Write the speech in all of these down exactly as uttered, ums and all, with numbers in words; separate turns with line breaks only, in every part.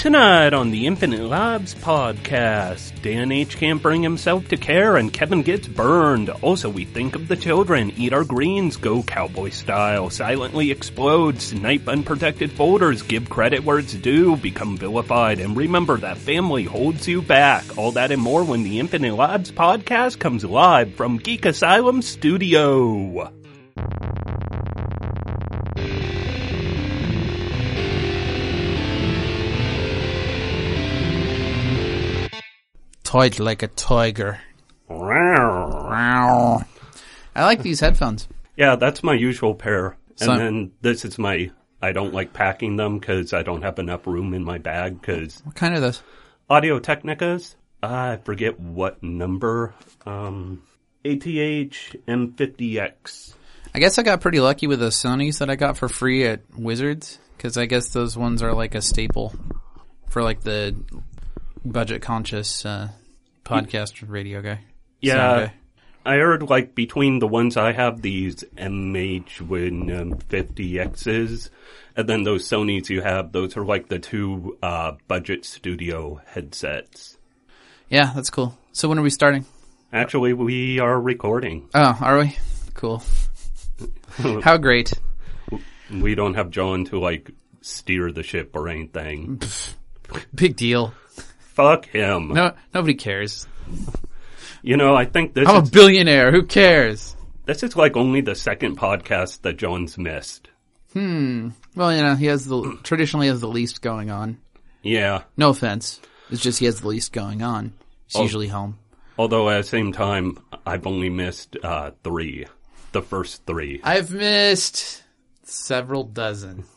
Tonight on the Infinite Labs podcast, Dan H. can't bring himself to care and Kevin gets burned. Also, we think of the children, eat our greens, go cowboy style, silently explode, snipe unprotected folders, give credit where it's due, become vilified, and remember that family holds you back. All that and more when the Infinite Labs podcast comes live from Geek Asylum Studio.
Toyed like a tiger. I like these headphones.
Yeah, that's my usual pair.
So,
and then this is my, I don't like packing them because I don't have enough room in my bag. Because
what kind are those?
Audio-Technicas. I forget what number. Um, A T H M fifty X.
I guess I got pretty lucky with the Sonys that I got for free at Wizards. Because I guess those ones are like a staple for like the budget conscious uh, podcast radio guy.
Yeah,
guy.
I heard like between the ones I have, these M H fifty X's, and then those Sonys you have, those are like the two uh, budget studio headsets.
Yeah, that's cool. So when are we starting?
Actually, we are recording.
Oh, are we? Cool. How great.
We don't have John to like steer the ship or anything.
Big deal.
Fuck him.
No, nobody cares.
You know, I think this
I'm
is...
a billionaire. Who cares?
This is like only the second podcast that John's missed.
Hmm. Well, you know, he has the... traditionally has the least going on.
Yeah.
No offense. It's just he has the least going on. He's
oh,
usually home.
Although at the same time, I've only missed uh, three. The first three.
I've missed several dozen.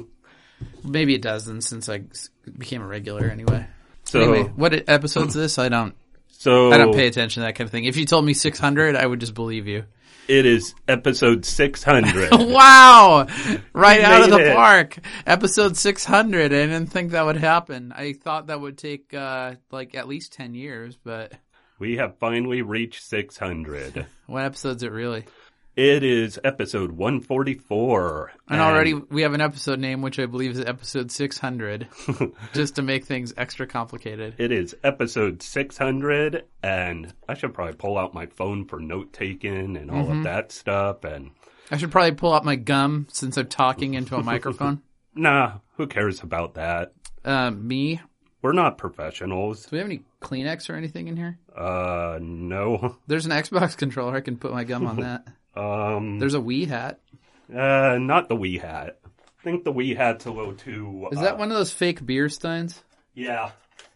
Maybe a dozen since I became a regular anyway.
So,
anyway, what episode's this? I don't.
So
I don't pay attention to that kind of thing. If you told me six hundred, I would just believe you.
It is episode six hundred.
Wow! Right out of the
it.
park. Episode six hundred. I didn't think that would happen. I thought that would take, uh, like, at least ten years, but...
We have finally reached six hundred.
What episode's it really?
It is episode one forty-four.
And, and already we have an episode name, which I believe is episode six hundred, just to make things extra complicated.
It is episode six hundred, and I should probably pull out my phone for note-taking and all
mm-hmm.
of that stuff. And
I should probably pull out my gum since I'm talking into a microphone.
Nah, who cares about that?
Uh, me?
We're not professionals.
Do we have any Kleenex or anything in here?
Uh, no.
There's an Xbox controller. I can put my gum on that.
Um,
There's a Wii hat.
Uh, not the Wii hat. I think the Wii hat's a little too...
Is
uh,
that one of those fake beer steins?
Yeah.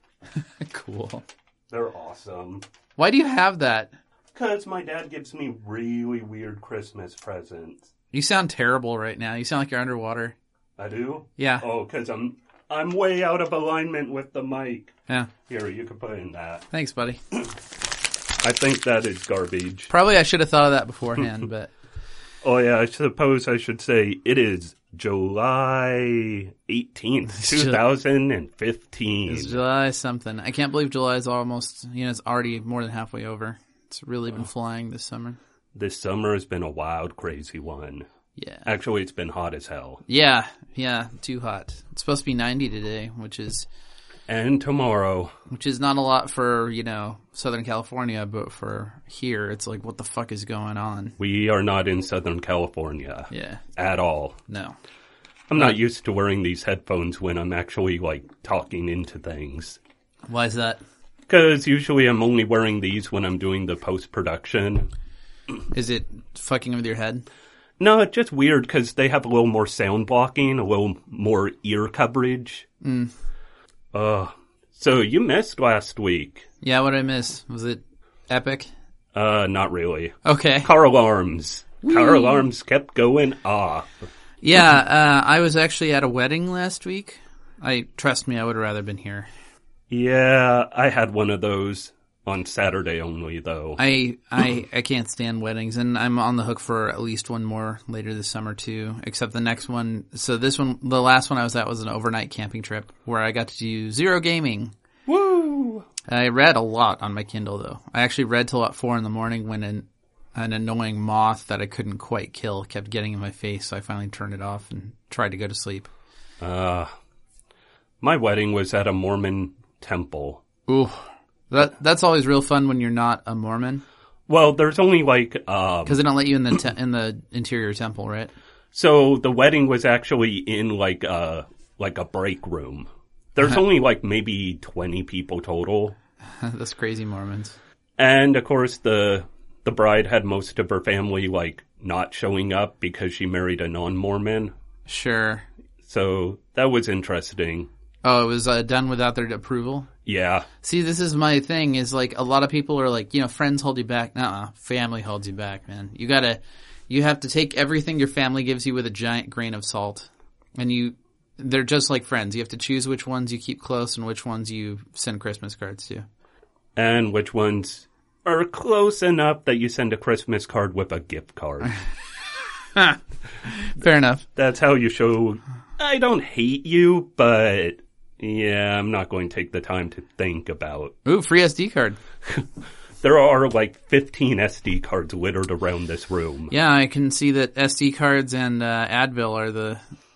Cool.
They're awesome.
Why do you have that?
Because my dad gives me really weird Christmas presents.
You sound terrible right now. You sound like you're underwater.
I do?
Yeah.
Oh, because I'm, I'm way out of alignment with the mic.
Yeah.
Here, you can put in that.
Thanks, buddy.
I think that is garbage.
Probably I should have thought of that beforehand, but...
Oh, yeah, I suppose I should say it is July eighteenth, twenty fifteen.
It's July something. I can't believe July is almost, you know, it's already more than halfway over. It's really been flying this summer.
This summer has been a wild, crazy one.
Yeah.
Actually, it's been hot as hell.
Yeah, yeah, too hot. It's supposed to be ninety today, which is...
And tomorrow.
Which is not a lot for, you know, Southern California, but for here, it's like, what the fuck is going on?
We are not in Southern California.
Yeah.
At all.
No.
I'm not used to wearing these headphones when I'm actually, like, talking into things.
Why is that?
Because usually I'm only wearing these when I'm doing the post-production.
Is it fucking with your head?
No, it's just weird because they have a little more sound blocking, a little more ear coverage.
Mm.
Uh, so you missed last week.
Yeah, what did I miss? Was it epic?
Uh, not really.
Okay.
Car alarms. Whee! Car alarms kept going off.
Yeah, uh, I was actually at a wedding last week. I trust me, I would have rather been here.
Yeah, I had one of those on Saturday only, though.
I I I can't stand weddings, and I'm on the hook for at least one more later this summer too. Except the next one. So this one, the last one I was at was an overnight camping trip where I got to do zero gaming.
Woo!
I read a lot on my Kindle though. I actually read till about four in the morning when an an annoying moth that I couldn't quite kill kept getting in my face. So I finally turned it off and tried to go to sleep.
Uh My wedding was at a Mormon temple.
Ooh. That, that's always real fun when you're not a Mormon.
Well, there's only like... um
Because they don't let you in the te- in the interior temple, right?
So the wedding was actually in like a, like a break room. There's only like maybe twenty people total.
Those crazy Mormons.
And of course the the bride had most of her family like not showing up because she married a non-Mormon.
Sure.
So that was interesting.
Oh, it was uh, done without their approval?
Yeah.
See, this is my thing, is like a lot of people are like, you know, friends hold you back. Nuh-uh, family holds you back, man. You gotta, you have to take everything your family gives you with a giant grain of salt. And you, they're just like friends. You have to choose which ones you keep close and which ones you send Christmas cards to.
And which ones are close enough that you send a Christmas card with a gift card.
Fair enough.
That's how you show, I don't hate you, but yeah, I'm not going to take the time to think about.
Ooh, free S D card.
There are like fifteen S D cards littered around this room.
Yeah, I can see that S D cards and uh, Advil are the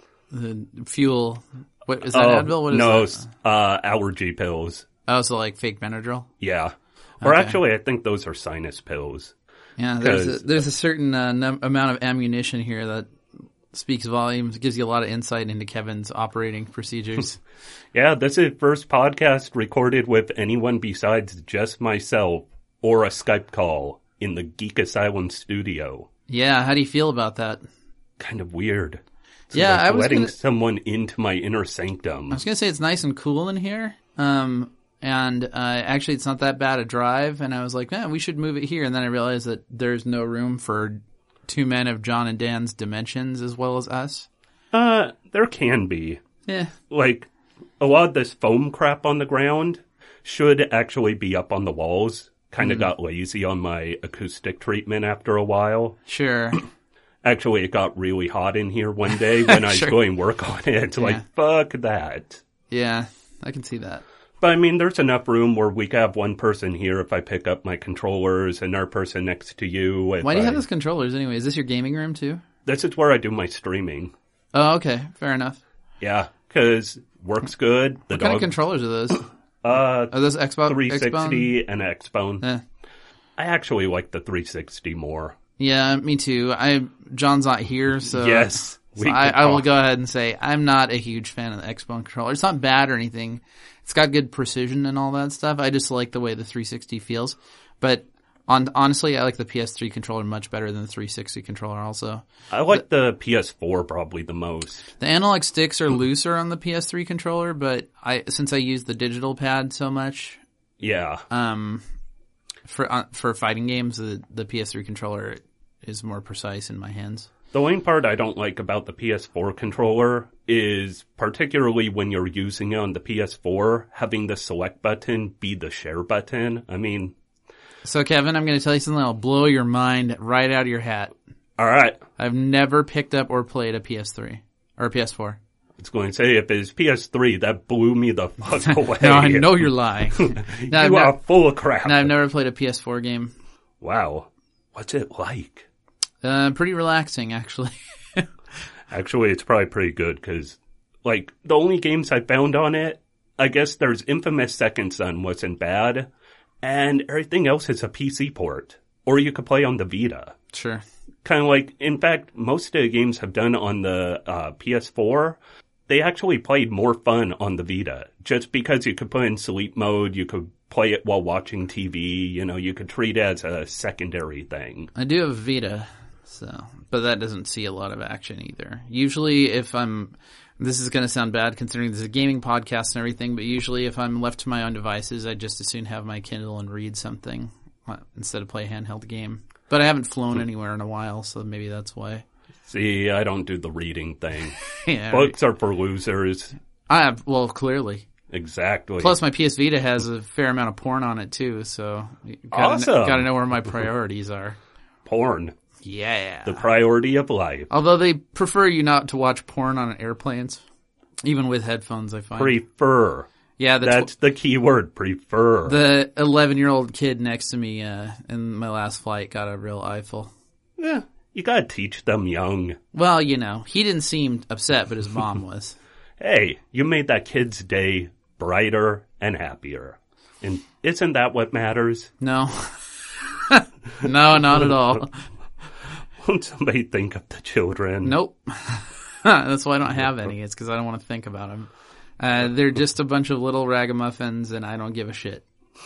the fuel. What is that?
Oh,
Advil? What is
no,
that?
uh, allergy pills.
Oh, so like fake Benadryl?
Yeah. Or
Okay.
actually, I think those are sinus pills.
Yeah, there's a,
'Cause-
there's a certain uh, num- amount of ammunition here that speaks volumes, gives you a lot of insight into Kevin's operating procedures.
Yeah, this is first podcast recorded with anyone besides just myself or a Skype call in the Geek Asylum studio.
Yeah, how do you feel about that?
Kind of weird. It's
Yeah,
like
I was
letting
gonna-
someone into my inner sanctum.
I was going to say it's nice and cool in here. Um, and uh, actually, it's not that bad a drive. And I was like, man, we should move it here. And then I realized that there's no room for two men of John and Dan's dimensions as well as us.
Uh, there can be.
Yeah.
Like, a lot of this foam crap on the ground should actually be up on the walls. Kind of
Mm.
got lazy on my acoustic treatment after a while.
Sure.
Actually, it got really hot in here one day when I was
Sure.
going to work on it. It's
Yeah.
like, fuck that.
Yeah, I can see that.
But I mean, there's enough room where we could have one person here if I pick up my controllers, another person next to you. if
Why do you
I-
have those controllers anyway? Is this your gaming room too?
This is where I do my streaming.
Oh, okay. Fair enough.
Yeah, because works good. The
What kind
dog,
of controllers are those?
uh,
Are those Xbox?
three
Xbone?
sixty and Xbone.
Eh.
I actually like the three sixty more.
Yeah, me too. I John's not here, so
Yes,
so
we
I,
could
I will
talk.
go ahead and say I'm not a huge fan of the Xbone controller. It's not bad or anything. It's got good precision and all that stuff. I just like the way the three sixty feels. But on honestly, I like the P S three controller much better than the three sixty controller. Also,
I like the P S four probably the most.
the analog sticks are looser on the P S three controller, but I since I use the digital pad so much,
Yeah.
um, for uh, for fighting games, the the P S three controller is more precise in my hands.
The only part I don't like about the P S four controller is, particularly when you're using it on the P S four, having the select button be the share button. I mean,
So, Kevin, I'm going to tell you something that'll blow your mind right out of your hat.
all right.
I've never picked up or played a P S three or a P S four.
I was going to say, if it's P S three, that blew me the fuck away.
No, I know you're lying.
you
No, I've,
are
nev-
full of crap.
no, I've never played a P S four game.
Wow. What's it like?
Uh, pretty relaxing, actually.
Actually, it's probably pretty good because, like, the only games I found on it, I guess there's Infamous Second Son wasn't bad, and everything else is a P C port. Or you could play on the Vita.
Sure.
Kind of like, in fact, most of the games I've done on the uh, P S four, they actually played more fun on the Vita. Just because you could put in sleep mode, you could play it while watching T V, you know, you could treat it as a secondary thing.
I do have a Vita, so, but that doesn't see a lot of action either. Usually if I'm, this is going to sound bad considering this is a gaming podcast and everything, but usually if I'm left to my own devices, I just as soon have my Kindle and read something uh, instead of play a handheld game. But I haven't flown anywhere in a while, so maybe that's why.
See, I don't do the reading thing.
Yeah,
Books are for losers.
I have, well, clearly.
Exactly.
Plus, my P S Vita has a fair amount of porn on it too, so you gotta,
Awesome.
kn- gotta know where my priorities are.
Porn.
Yeah.
The priority of life.
Although they prefer you not to watch porn on airplanes, even with headphones, I find.
Prefer.
Yeah, the
That's the key word, prefer.
the eleven-year-old kid next to me uh, in my last flight got a real eyeful.
Yeah, you gotta teach them young.
Well, you know, he didn't seem upset, but his mom was.
hey, you made that kid's day brighter and happier. And isn't that what matters?
No. No, not at all.
Won't somebody think of the children?
Nope. That's why I don't have any. It's because I don't want to think about them. Uh, they're just a bunch of little ragamuffins, and I don't give a shit.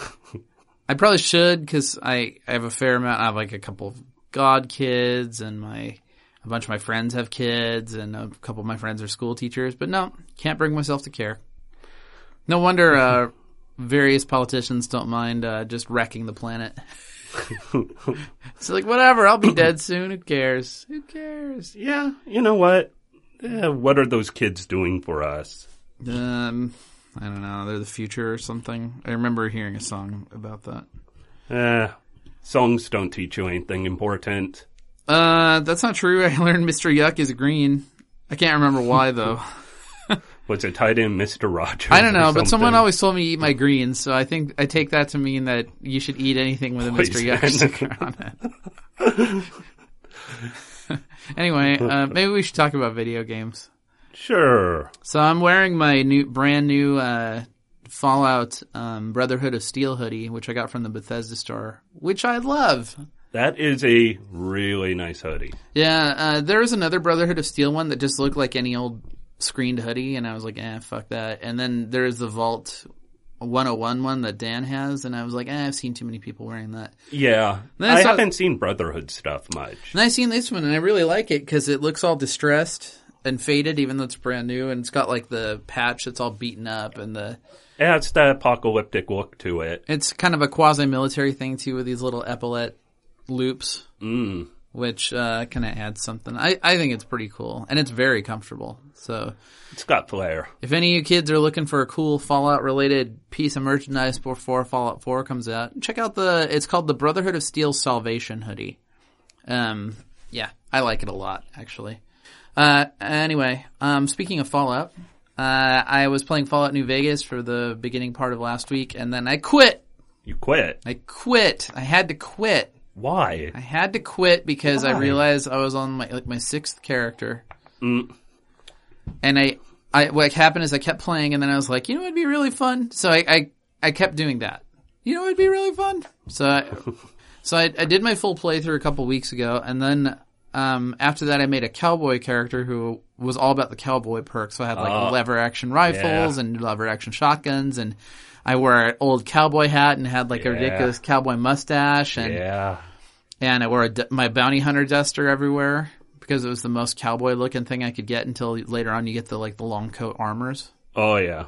I probably should, because I, I have a fair amount. I have like a couple of god kids, and my a bunch of my friends have kids, and a couple of my friends are school teachers. But no, can't bring myself to care. No wonder uh, various politicians don't mind uh, just wrecking the planet. It's like, whatever, I'll be dead soon. Who cares? Who cares?
Yeah, you know what? Eh, what are those kids doing for us?
Um, I don't know. They're the future or something. I remember hearing a song about that.
Eh, songs don't teach you anything important.
Uh, that's not true. I learned Mister Yuck is green. I can't remember why, though.
Was it tied in Mister Rogers?
I don't know, but
something?
someone always told me to eat my greens, so I think I take that to mean that you should eat anything with a Mister Yuck sticker on it. Anyway, uh, maybe we should talk about video games.
Sure.
So I'm wearing my new, brand new uh, Fallout um, Brotherhood of Steel hoodie, which I got from the Bethesda store, which I love.
That is a really nice hoodie.
Yeah, uh, there was another Brotherhood of Steel one that just looked like any old screened hoodie, and I was like, eh, fuck that. And then there's the Vault one oh one one that Dan has, and I was like, eh, I've seen too many people wearing that.
Yeah.
Then I
I
saw-
haven't seen Brotherhood stuff much.
And I seen this one, and I really like it because it looks all distressed and faded, even though it's brand new, and it's got like the patch that's all beaten up, and the
Yeah, it's the apocalyptic look to it.
it's kind of a quasi-military thing too, with these little epaulette loops,
Mm.
which uh, kind of adds something. I, I think it's pretty cool, and it's very comfortable. So
It's got flair.
if any of you kids are looking for a cool Fallout-related piece of merchandise before Fallout four comes out, check out the, it's called the Brotherhood of Steel Salvation hoodie. Um, yeah, I like it a lot, actually. Uh, anyway, um, speaking of Fallout, uh, I was playing Fallout New Vegas for the beginning part of last week, and then I quit.
You quit.
I quit. I had to quit.
Why?
I had to quit because I
Why?
realized I was on my, like, my sixth character.
Mm.
And I, I, what happened is I kept playing, and then I was like, you know, it'd be really fun. So I, I, I kept doing that. You know, it'd be really fun. So, I, so I, I did my full playthrough a couple weeks ago, and then um, after that, I made a cowboy character who was all about the cowboy perks. So I had like
Uh,
lever action rifles
yeah.
and lever action shotguns, and I wore an old cowboy hat and had like a
Yeah.
ridiculous cowboy mustache, and
Yeah.
and I wore a d- my bounty hunter duster everywhere because it was the most cowboy looking thing I could get until later on you get the like the long coat armors.
Oh, yeah.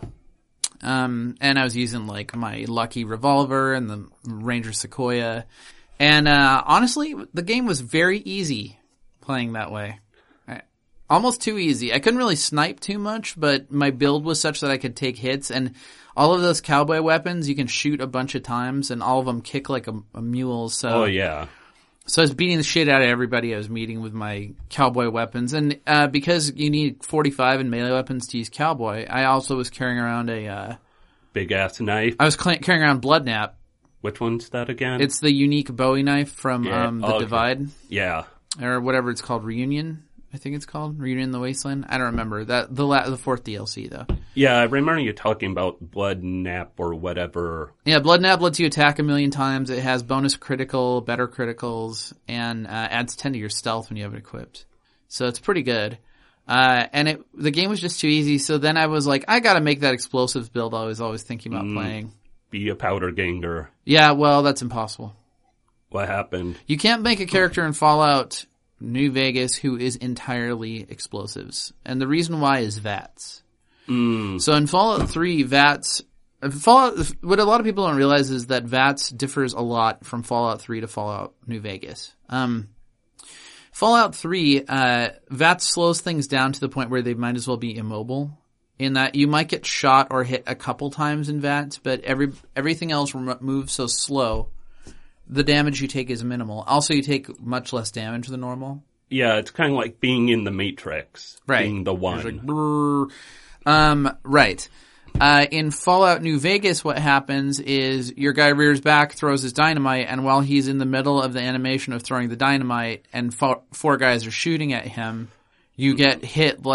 Um, and I was using like my lucky revolver and the Ranger Sequoia. And, uh, honestly, the game was very easy playing that way. I, almost too easy. I couldn't really snipe too much, but my build was such that I could take hits, and all of those cowboy weapons you can shoot a bunch of times, and all of them kick like a, a mule. So,
Oh, yeah.
so I was beating the shit out of everybody I was meeting with my cowboy weapons. And uh, because you need forty-five and melee weapons to use cowboy, I also was carrying around a, uh,
Big ass knife.
I was cl- carrying around Bloodnap.
Which one's that again?
It's the unique Bowie knife from
Yeah.
um, The
Oh, okay.
Divide,
yeah.
or whatever it's called, Reunion, I think it's called, Reunion in the Wasteland. I don't remember. that The la- the fourth D L C, though.
Yeah, I remember you talking about Blood Nap or whatever.
Yeah, Bloodnap lets you attack a million times. It has bonus critical, better criticals, and uh, adds ten to your stealth when you have it equipped. So it's pretty good. Uh, and it the game was just too easy, so then I was like, I gotta make that explosives build I was always thinking about
Mm.
playing.
Be a powder ganger.
Yeah, well, that's impossible.
What happened?
You can't make a character in Fallout New Vegas who is entirely explosives. And the reason why is V A Ts.
Mm.
So in Fallout three, V A Ts, Fallout, what a lot of people don't realize is that V A Ts differs a lot from Fallout three to Fallout New Vegas. Um, Fallout three, uh, V A T slows things down to the point where they might as well be immobile. In that you might get shot or hit a couple times in V A T, but every everything else rem- moves so slow, the damage you take is minimal. Also, you take much less damage than normal.
Yeah, it's kind of like being in the Matrix.
Right.
Being the one.
It's like, brrr. um, right. Uh, in Fallout New Vegas, what happens is your guy rears back, throws his dynamite, and while he's in the middle of the animation of throwing the dynamite and fo- four guys are shooting at him, you get hit like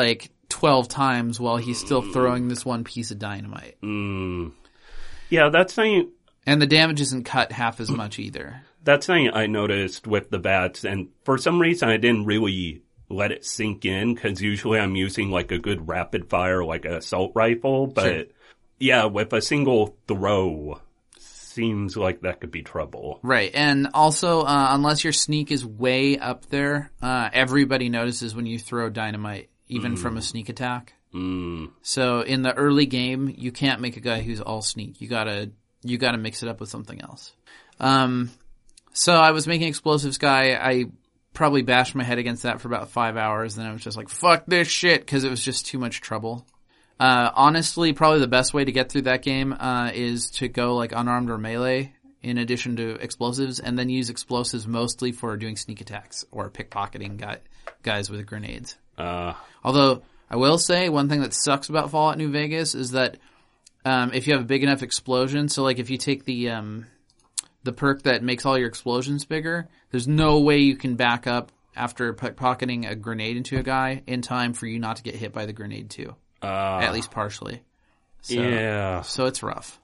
twelve times while he's still throwing this one piece of dynamite.
Mm. Yeah, that's something...
And the damage isn't cut half as much either.
That's something I noticed with the bats, and for some reason I didn't really let it sink in, because usually I'm using like a good rapid fire, like an assault rifle, but
sure.
yeah, with a single throw, seems like that could be trouble.
Right, and also, uh, unless your sneak is way up there, uh, everybody notices when you throw dynamite, even mm. from a sneak attack.
Mm.
So in the early game, you can't make a guy who's all sneak. You gotta, you gotta mix it up with something else. Um, so I was making explosives guy. I probably bashed my head against that for about five hours. And then I was just like, fuck this shit, because it was just too much trouble. Uh, honestly, probably the best way to get through that game, uh, is to go like unarmed or melee in addition to explosives, and then use explosives mostly for doing sneak attacks or pickpocketing guy, guys with grenades.
Uh,
Although, I will say, one thing that sucks about Fallout New Vegas is that, um, if you have a big enough explosion, so like if you take the, um, the perk that makes all your explosions bigger, there's no way you can back up after pickpocketing a grenade into a guy in time for you not to get hit by the grenade too.
Uh,
At least partially. So,
yeah.
So it's rough.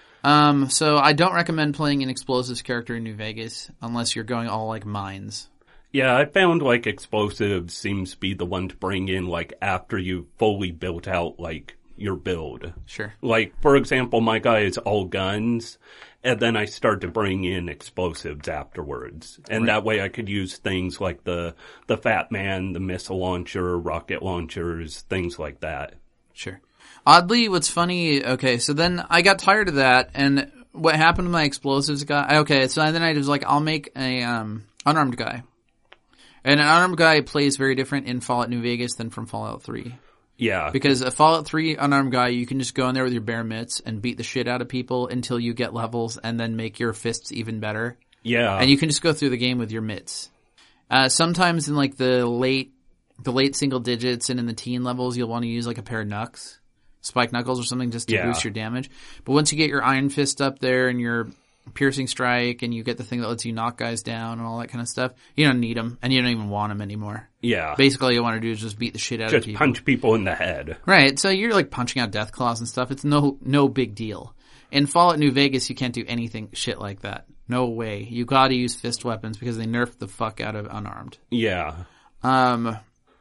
Um, so I don't recommend playing an explosives character in New Vegas unless you're going all like mines.
Yeah, I found like explosives seems to be the one to bring in like after you fully built out like your build.
Sure.
Like, for example, my guy is all guns, and then I start to bring in explosives afterwards. And right. that way I could use things like the, the Fat Man, the missile launcher, rocket launchers, things like that.
Sure. Oddly, what's funny, okay, so then I got tired of that, and what happened to my explosives guy, okay, so then I was like, I'll make a, um, unarmed guy. And an unarmed guy plays very different in Fallout New Vegas than from Fallout three.
Yeah.
Because a Fallout three unarmed guy, you can just go in there with your bare mitts and beat the shit out of people until you get levels and then make your fists even better.
Yeah.
And you can just go through the game with your mitts. Uh, sometimes in like the late, the late single digits and in the teen levels, you'll want to use like a pair of knucks, spike knuckles or something just to
yeah.
boost your damage. But once you get your iron fist up there and your piercing strike and you get the thing that lets you knock guys down and all that kind of stuff, you don't need them and you don't even want them anymore.
Yeah.
Basically, all you want to do is just beat the shit out
just
of people.
Just punch people in the head.
Right. So you're like punching out death claws and stuff. It's no, no big deal. In Fallout New Vegas, you can't do anything shit like that. No way. You gotta use fist weapons because they nerfed the fuck out of unarmed.
Yeah.
Um,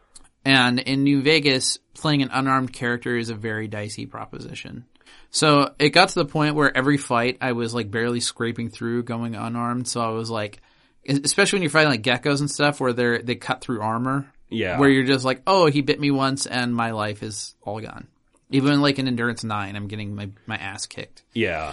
and in New Vegas, playing an unarmed character is a very dicey proposition. So it got to the point where every fight I was like barely scraping through going unarmed. So I was like, especially when you're fighting like geckos and stuff where they're, they cut through armor.
Yeah.
Where you're just like, oh, he bit me once and my life is all gone. Even like in Endurance nine, I'm getting my, my ass kicked.
Yeah.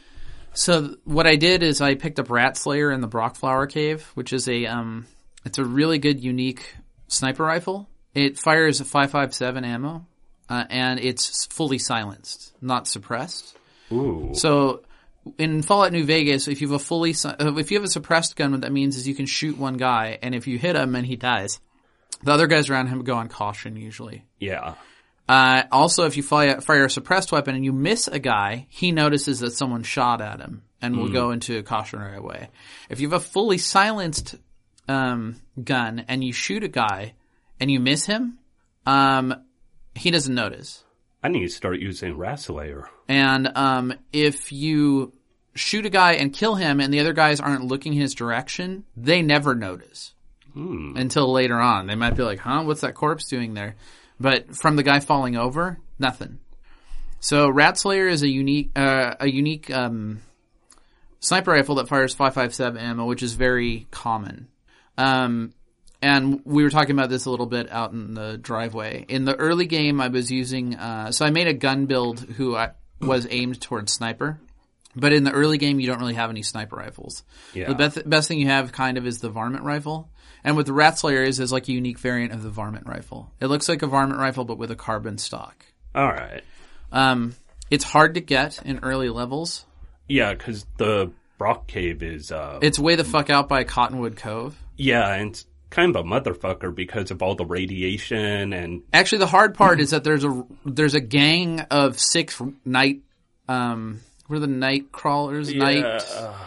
So what I did is I picked up Rat Slayer in the Brockflower Cave, which is a, um, it's a really good, unique sniper rifle. It fires a five five seven ammo. Uh, and it's fully silenced, not suppressed.
Ooh.
So in Fallout New Vegas, if you have a fully uh, if you have a suppressed gun, what that means is you can shoot one guy, and if you hit him and he dies, the other guys around him go on caution usually.
Yeah.
Uh, also, if you fire, fire a suppressed weapon and you miss a guy, he notices that someone shot at him and will mm. go into a cautionary way. If you have a fully silenced um, gun and you shoot a guy and you miss him, um. he doesn't notice.
I need to start using Rat Slayer.
And um, if you shoot a guy and kill him and the other guys aren't looking his direction, they never notice.
Hmm.
Until later on. They might be like, huh, what's that corpse doing there? But from the guy falling over, nothing. So Rat Slayer is a unique uh, a unique um, sniper rifle that fires five five seven ammo, which is very common. Um And we were talking about this a little bit out in the driveway. In the early game, I was using, uh, so I made a gun build who I, was aimed towards sniper. But in the early game, you don't really have any sniper rifles.
Yeah.
The best, best thing you have kind of is the Varmint rifle. And what the Rat Slayer is, is like a unique variant of the Varmint rifle. It looks like a Varmint rifle, but with a carbon stock.
All right.
Um, it's hard to get in early levels.
Yeah, because the Brock Cave is, uh...
It's way the fuck out by Cottonwood Cove.
Yeah, and it's kind of a motherfucker because of all the radiation and...
Actually, the hard part is that there's a there's a gang of six night, um, what are the night crawlers?
Yeah.
Night,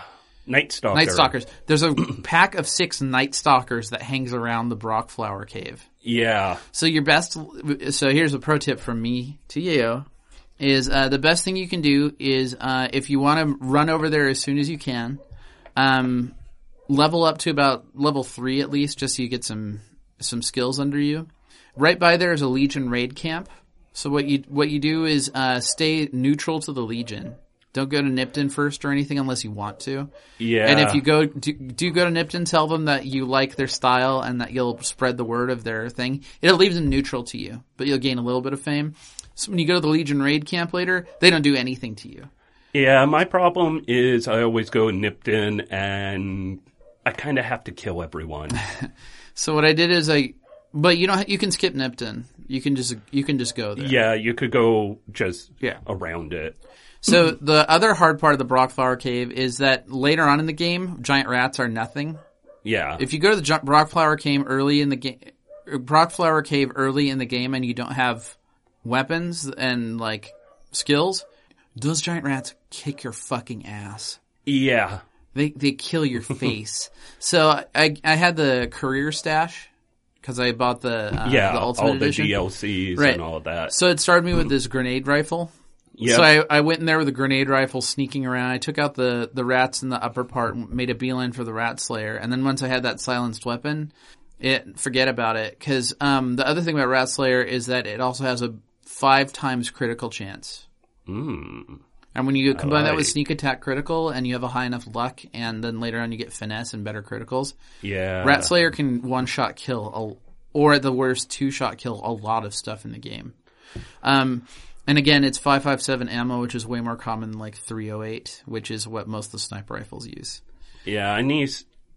Night Stalker.
Night Stalkers. There's a pack of six Night Stalkers that hangs around the Brockflower Cave.
Yeah.
So your best, so here's a pro tip from me to you, is uh, the best thing you can do is uh, if you want to run over there as soon as you can, um, level up to about level three at least, just so you get some some skills under you. Right by there is a Legion raid camp. So what you what you do is uh, stay neutral to the Legion. Don't go to Nipton first or anything unless you want to.
Yeah.
And if you go, do, do go to Nipton, tell them that you like their style and that you'll spread the word of their thing. It'll leave them neutral to you, but you'll gain a little bit of fame. So when you go to the Legion raid camp later, they don't do anything to you.
Yeah, my problem is I always go to Nipton and I kind of have to kill everyone.
So what I did is I, but you don't, you can skip Nipton. You can just, you can just go there.
Yeah, you could go just
Yeah.
around it.
So the other hard part of the Brockflower Cave is that later on in the game, giant rats are nothing.
Yeah.
If you go to the Gi- Brockflower Cave early in the game, Brockflower Cave early in the game, and you don't have weapons and like skills, those giant rats kick your fucking ass.
Yeah.
They they kill your face. So I I had the career stash because I bought the uh,
yeah,
the Ultimate
all the
Edition.
D L Cs
Right.
and all of that.
So it started me with this grenade rifle.
Yep.
So I, I went in there with a grenade rifle, sneaking around. I took out the, the rats in the upper part and made a beeline for the rat slayer. And then once I had that silenced weapon, it forget about it. Because um, the other thing about rat slayer is that it also has a five times critical chance.
Mm.
And when you combine that with
like.
sneak attack critical, and you have a high enough luck, and then later on you get finesse and better criticals,
Yeah.
rat slayer can one shot kill, a, or at the worst two shot kill a lot of stuff in the game. Um. And again, it's five five seven ammo, which is way more common than like three oh eight, which is what most of the sniper rifles use.
Yeah, I need...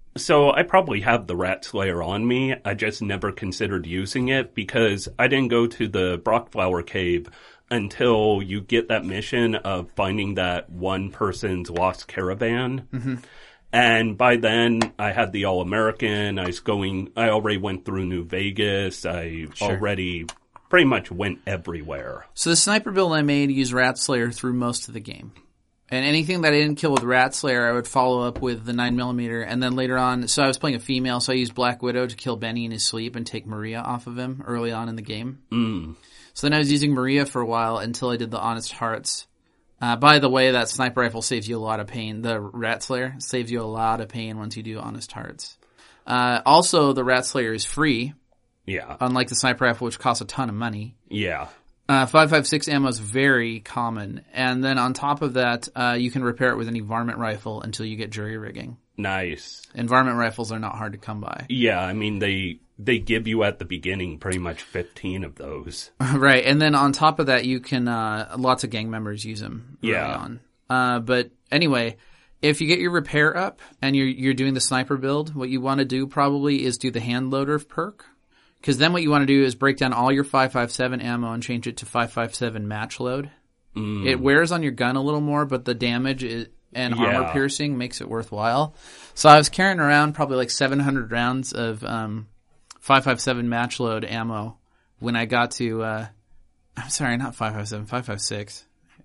So I probably have the Rat Slayer on me. I just never considered using it because I didn't go to the Brockflower Cave until you get that mission of finding that one person's lost caravan. Mm-hmm. And by then, I had the All-American. I was going... I already went through New Vegas. I
Sure.
already... pretty much went everywhere.
So the sniper build I made used Rat Slayer through most of the game. And anything that I didn't kill with Rat Slayer, I would follow up with the nine millimeter. And then later on, so I was playing a female, so I used Black Widow to kill Benny in his sleep and take Maria off of him early on in the game.
Mm.
So then I was using Maria for a while until I did the Honest Hearts. Uh, by the way, that sniper rifle saves you a lot of pain. The Rat Slayer saves you a lot of pain once you do Honest Hearts. Uh, also, the Rat Slayer is free.
Yeah.
Unlike the sniper rifle, which costs a ton of money.
Yeah.
Uh, five five six ammo is very common. And then on top of that, uh, you can repair it with any varmint rifle until you get jury rigging.
Nice.
And varmint rifles are not hard to come by.
Yeah, I mean, they they give you at the beginning pretty much fifteen of those.
Right. And then on top of that, you can, uh, lots of gang members use them early
Yeah.
on. Uh, but anyway, if you get your repair up and you're, you're doing the sniper build, what you want to do probably is do the hand loader perk. Because then what you want to do is break down all your five five seven ammo and change it to five five seven match load. Mm. It wears on your gun a little more, but the damage is, and
Yeah.
armor piercing makes it worthwhile. So I was carrying around probably like seven hundred rounds of um, five five seven match load ammo when I got to, uh, I'm sorry, not five five seven, five five six.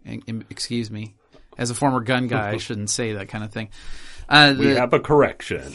Excuse me. As a former gun guy, I shouldn't say that kind of thing. Uh,
We
the,
have a correction.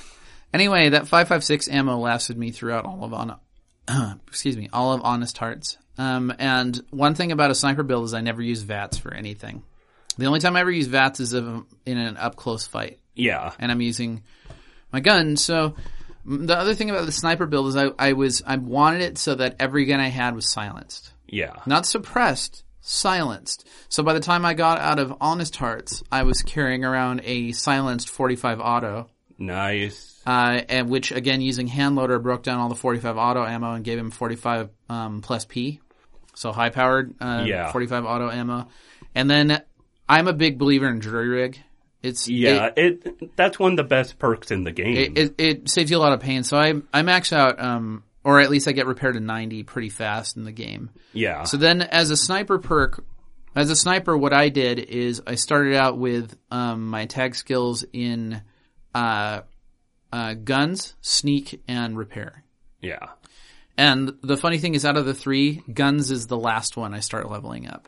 Anyway, that five five six ammo lasted me throughout all of on, excuse me, all of Honest Hearts. Um, and one thing about a sniper build is I never use V A Ts for anything. The only time I ever use V A Ts is if I'm in an up close fight,
Yeah.
and I'm using my gun. So the other thing about the sniper build is I, I was I wanted it so that every gun I had was silenced,
Yeah.
not suppressed, silenced. So by the time I got out of Honest Hearts, I was carrying around a silenced forty-five auto.
Nice.
Uh, and which again, using hand loader, broke down all the forty-five auto ammo and gave him forty-five, um, plus P. So high powered, uh,
Yeah.
forty-five auto ammo. And then I'm a big believer in jury rig. It's,
Yeah,
it,
it, that's one of the best perks in the game.
it, it, it saves you a lot of pain. So I, I max out, um, or at least I get repaired to ninety pretty fast in the game.
yeah.
So then as a sniper perk, as a sniper, what I did is I started out with, um, my tag skills in, uh, Uh, guns, sneak, and repair.
Yeah.
And the funny thing is, out of the three, guns is the last one I start leveling up.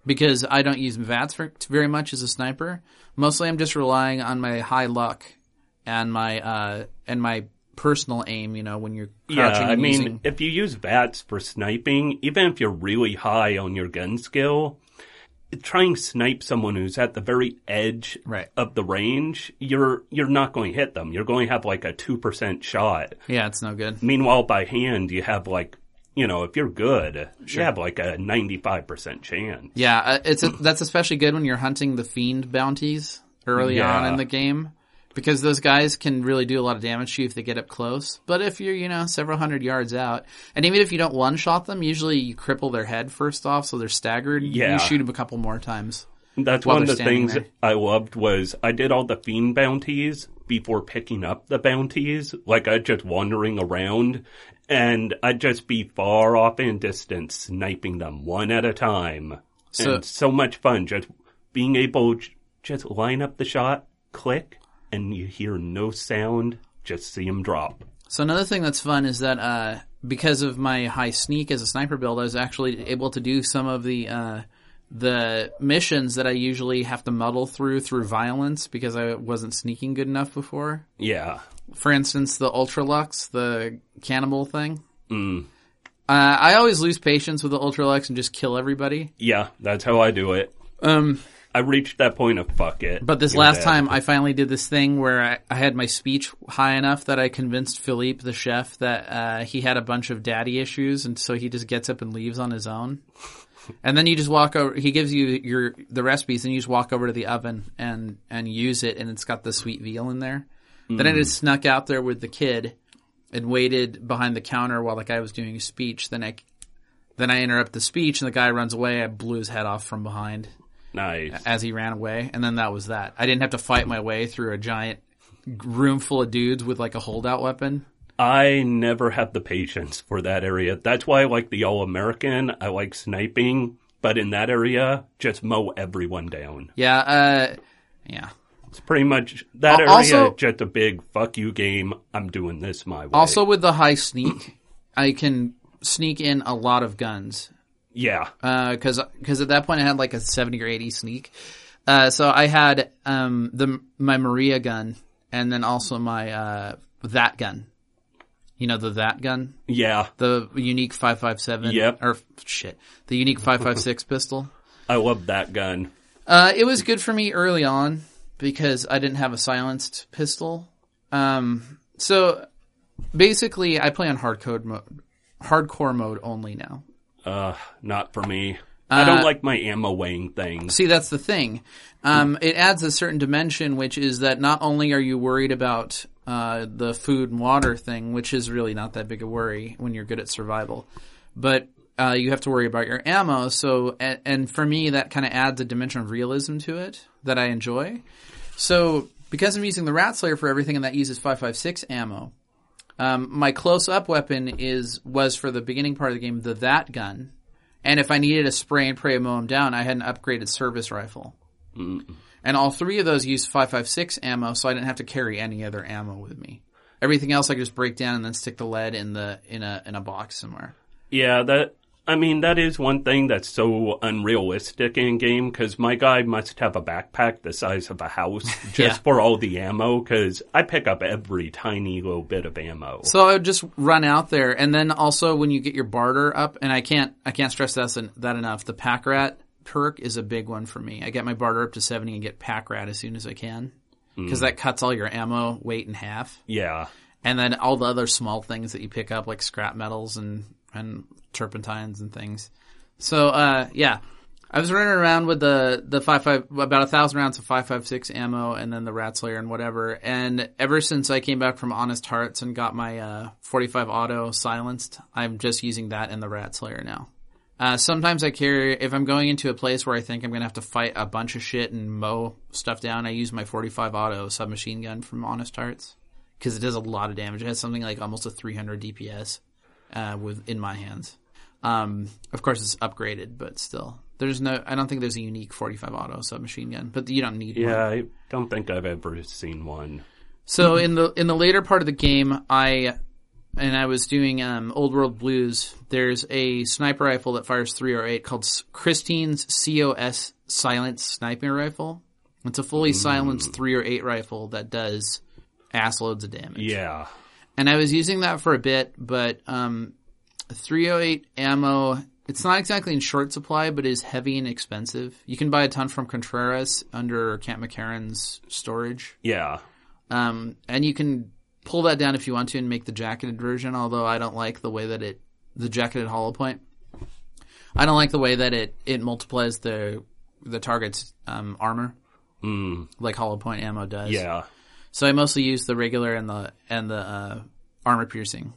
because I don't use V A Ts for, very much as a sniper. Mostly I'm just relying on my high luck and my uh, and my personal aim, you know, when you're crouching
Yeah, I
and
mean,
using...
if you use V A Ts for sniping, even if you're really high on your gun skill, trying to snipe someone who's at the very edge
right.
of the range, you're you're not going to hit them. You're going to have like a two percent shot.
Yeah, it's no good.
Meanwhile, by hand, you have like, you know, if you're good,
Sure.
you have like a ninety-five percent chance.
Yeah, uh, it's a, that's especially good when you're hunting the fiend bounties early
Yeah.
on in the game, because those guys can really do a lot of damage to you if they get up close. But if you're, you know, several hundred yards out, and even if you don't one-shot them, usually you cripple their head first off so they're staggered.
Yeah.
You shoot them a couple more times.
That's
while
one of
they're
the
standing
things
there.
I loved was I did all the fiend bounties before picking up the bounties. Like I'd just wandering around and I'd just be far off in distance sniping them one at a time.
So-
and so much fun just being able to just line up the shot, click, and you hear no sound, just see them drop.
So another thing that's fun is that uh, because of my high sneak as a sniper build, I was actually able to do some of the uh, the missions that I usually have to muddle through through violence because I wasn't sneaking good enough before.
Yeah.
For instance, the Ultralux, the cannibal thing.
Mm.
Uh, I always lose patience with the Ultralux and just kill everybody.
Yeah, that's how I do it.
Um,
I reached that point of fuck it.
But this
You're
last
dead.
time, I finally did this thing where I, I had my speech high enough that I convinced Philippe, the chef, that uh, he had a bunch of daddy issues, and so he just gets up and leaves on his own. And then you just walk over. He gives you your the recipes, and you just walk over to the oven and and use it, and it's got the sweet veal in there. Mm. Then I just snuck out there with the kid and waited behind the counter while the guy was doing his speech. Then I then I interrupt the speech, and the guy runs away. I blew his head off from behind.
Nice.
As he ran away, and then that was that. I didn't have to fight my way through a giant room full of dudes with like a holdout weapon.
I never have the patience for that area. That's why I like the All-American. I like sniping, but in that area, just mow everyone down.
Yeah, uh, yeah.
It's pretty much, that area
Also-
is just a big fuck you game. I'm doing this my way.
Also with the high sneak, I can sneak in a lot of guns.
Yeah.
Uh, cause, cause at that point I had like a seventy or eighty sneak. Uh, so I had, um, the, my Maria gun and then also my, uh, that gun. You know, the that gun?
Yeah.
The unique five five seven.
Yep.
Or, shit. The unique five five six pistol.
I love that gun.
Uh, it was good for me early on because I didn't have a silenced pistol. Um, so basically I play on hardcore mode, hardcore mode only now.
Uh, not for me. I don't like my ammo weighing things.
See, that's the thing. Um, it adds a certain dimension, which is that not only are you worried about uh, the food and water thing, which is really not that big a worry when you're good at survival, but uh, you have to worry about your ammo. So, and, and for me, that kind of adds a dimension of realism to it that I enjoy. So, because I'm using the Rat Slayer for everything, and that uses five five six ammo, um, my close-up weapon is was for the beginning part of the game the that gun. And if I needed a spray and pray and mow him down, I had an upgraded service rifle. Mm. And all three of those used five five six ammo, so I didn't have to carry any other ammo with me. Everything else I could just break down and then stick the lead in the in a in a box somewhere.
Yeah, that, I mean, that is one thing that's so unrealistic in game, because my guy must have a backpack the size of a house just
Yeah.
for all the ammo, because I pick up every tiny little bit of ammo.
So I would just run out there, and then also when you get your barter up, and I can't I can't stress that that enough. The Pack Rat perk is a big one for me. I get my barter up to seventy and get Pack Rat as soon as I can, because that cuts all your ammo weight in half.
Yeah.
And then all the other small things that you pick up, like scrap metals and, and turpentines and things. So, uh, yeah. I was running around with the, the five five, about a thousand rounds of five five six ammo and then the Rat Slayer and whatever. And ever since I came back from Honest Hearts and got my, uh, forty-five auto silenced, I'm just using that and the Rat Slayer now. Uh, sometimes I carry, if I'm going into a place where I think I'm going to have to fight a bunch of shit and mow stuff down, I use my forty-five auto submachine gun from Honest Hearts. Because it does a lot of damage. It has something like almost a three hundred D P S uh, with in my hands. Um, of course, it's upgraded, but still, there's no. I don't think there's a unique forty-five auto submachine gun, but you don't need
Yeah,
one.
I don't think I've ever seen one.
So in the in the later part of the game, I and I was doing um, Old World Blues, there's a sniper rifle that fires three oh eight called S- Christine's C O S Silence Sniping Rifle. It's a fully mm. silenced three oh eight rifle that does ass loads of damage.
Yeah.
And I was using that for a bit, but um, three oh eight ammo, it's not exactly in short supply, but is heavy and expensive. You can buy a ton from Contreras under Camp McCarran's storage.
Yeah.
Um, and you can pull that down if you want to and make the jacketed version, although I don't like the way that it, the jacketed hollow point. I don't like the way that it, it multiplies the the target's um, armor,
mm.
like hollow point ammo does.
Yeah.
So I mostly use the regular and the and the uh, armor piercing,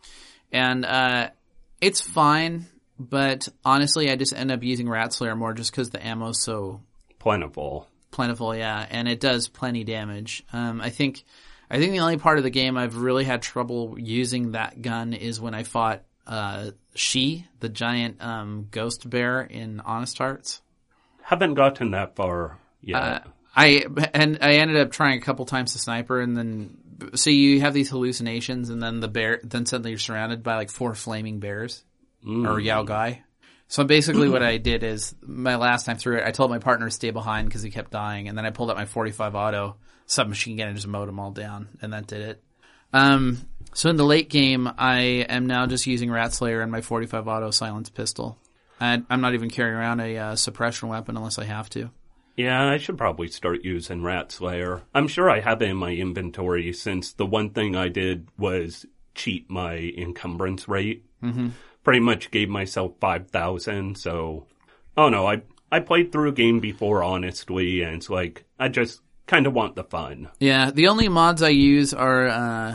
and uh, it's fine. But honestly, I just end up using Rat Slayer more just because the ammo's so
plentiful.
Plentiful, yeah, and it does plenty damage. Um, I think, I think the only part of the game I've really had trouble using that gun is when I fought uh, She, the giant um, ghost bear in Honest Hearts.
Haven't gotten that far yet.
Uh, I and I ended up trying a couple times to sniper, and then so you have these hallucinations, and then the bear, then suddenly you're surrounded by like four flaming bears mm. or Yao Gai. So basically what I did is, my last time through it, I told my partner to stay behind because he kept dying, and then I pulled out my forty-five auto submachine gun and just mowed them all down, and that did it. Um, so in the late game, I am now just using Rat Slayer and my forty-five auto silence pistol. I, I'm not even carrying around a uh, suppression weapon unless I have to.
Yeah, I should probably start using Rat Slayer. I'm sure I have it in my inventory since the one thing I did was cheat my encumbrance rate.
Mm-hmm.
Pretty much gave myself five thousand, so... Oh no, I I played through a game before, honestly, and it's like, I just kind of want the fun.
Yeah, the only mods I use are... Uh,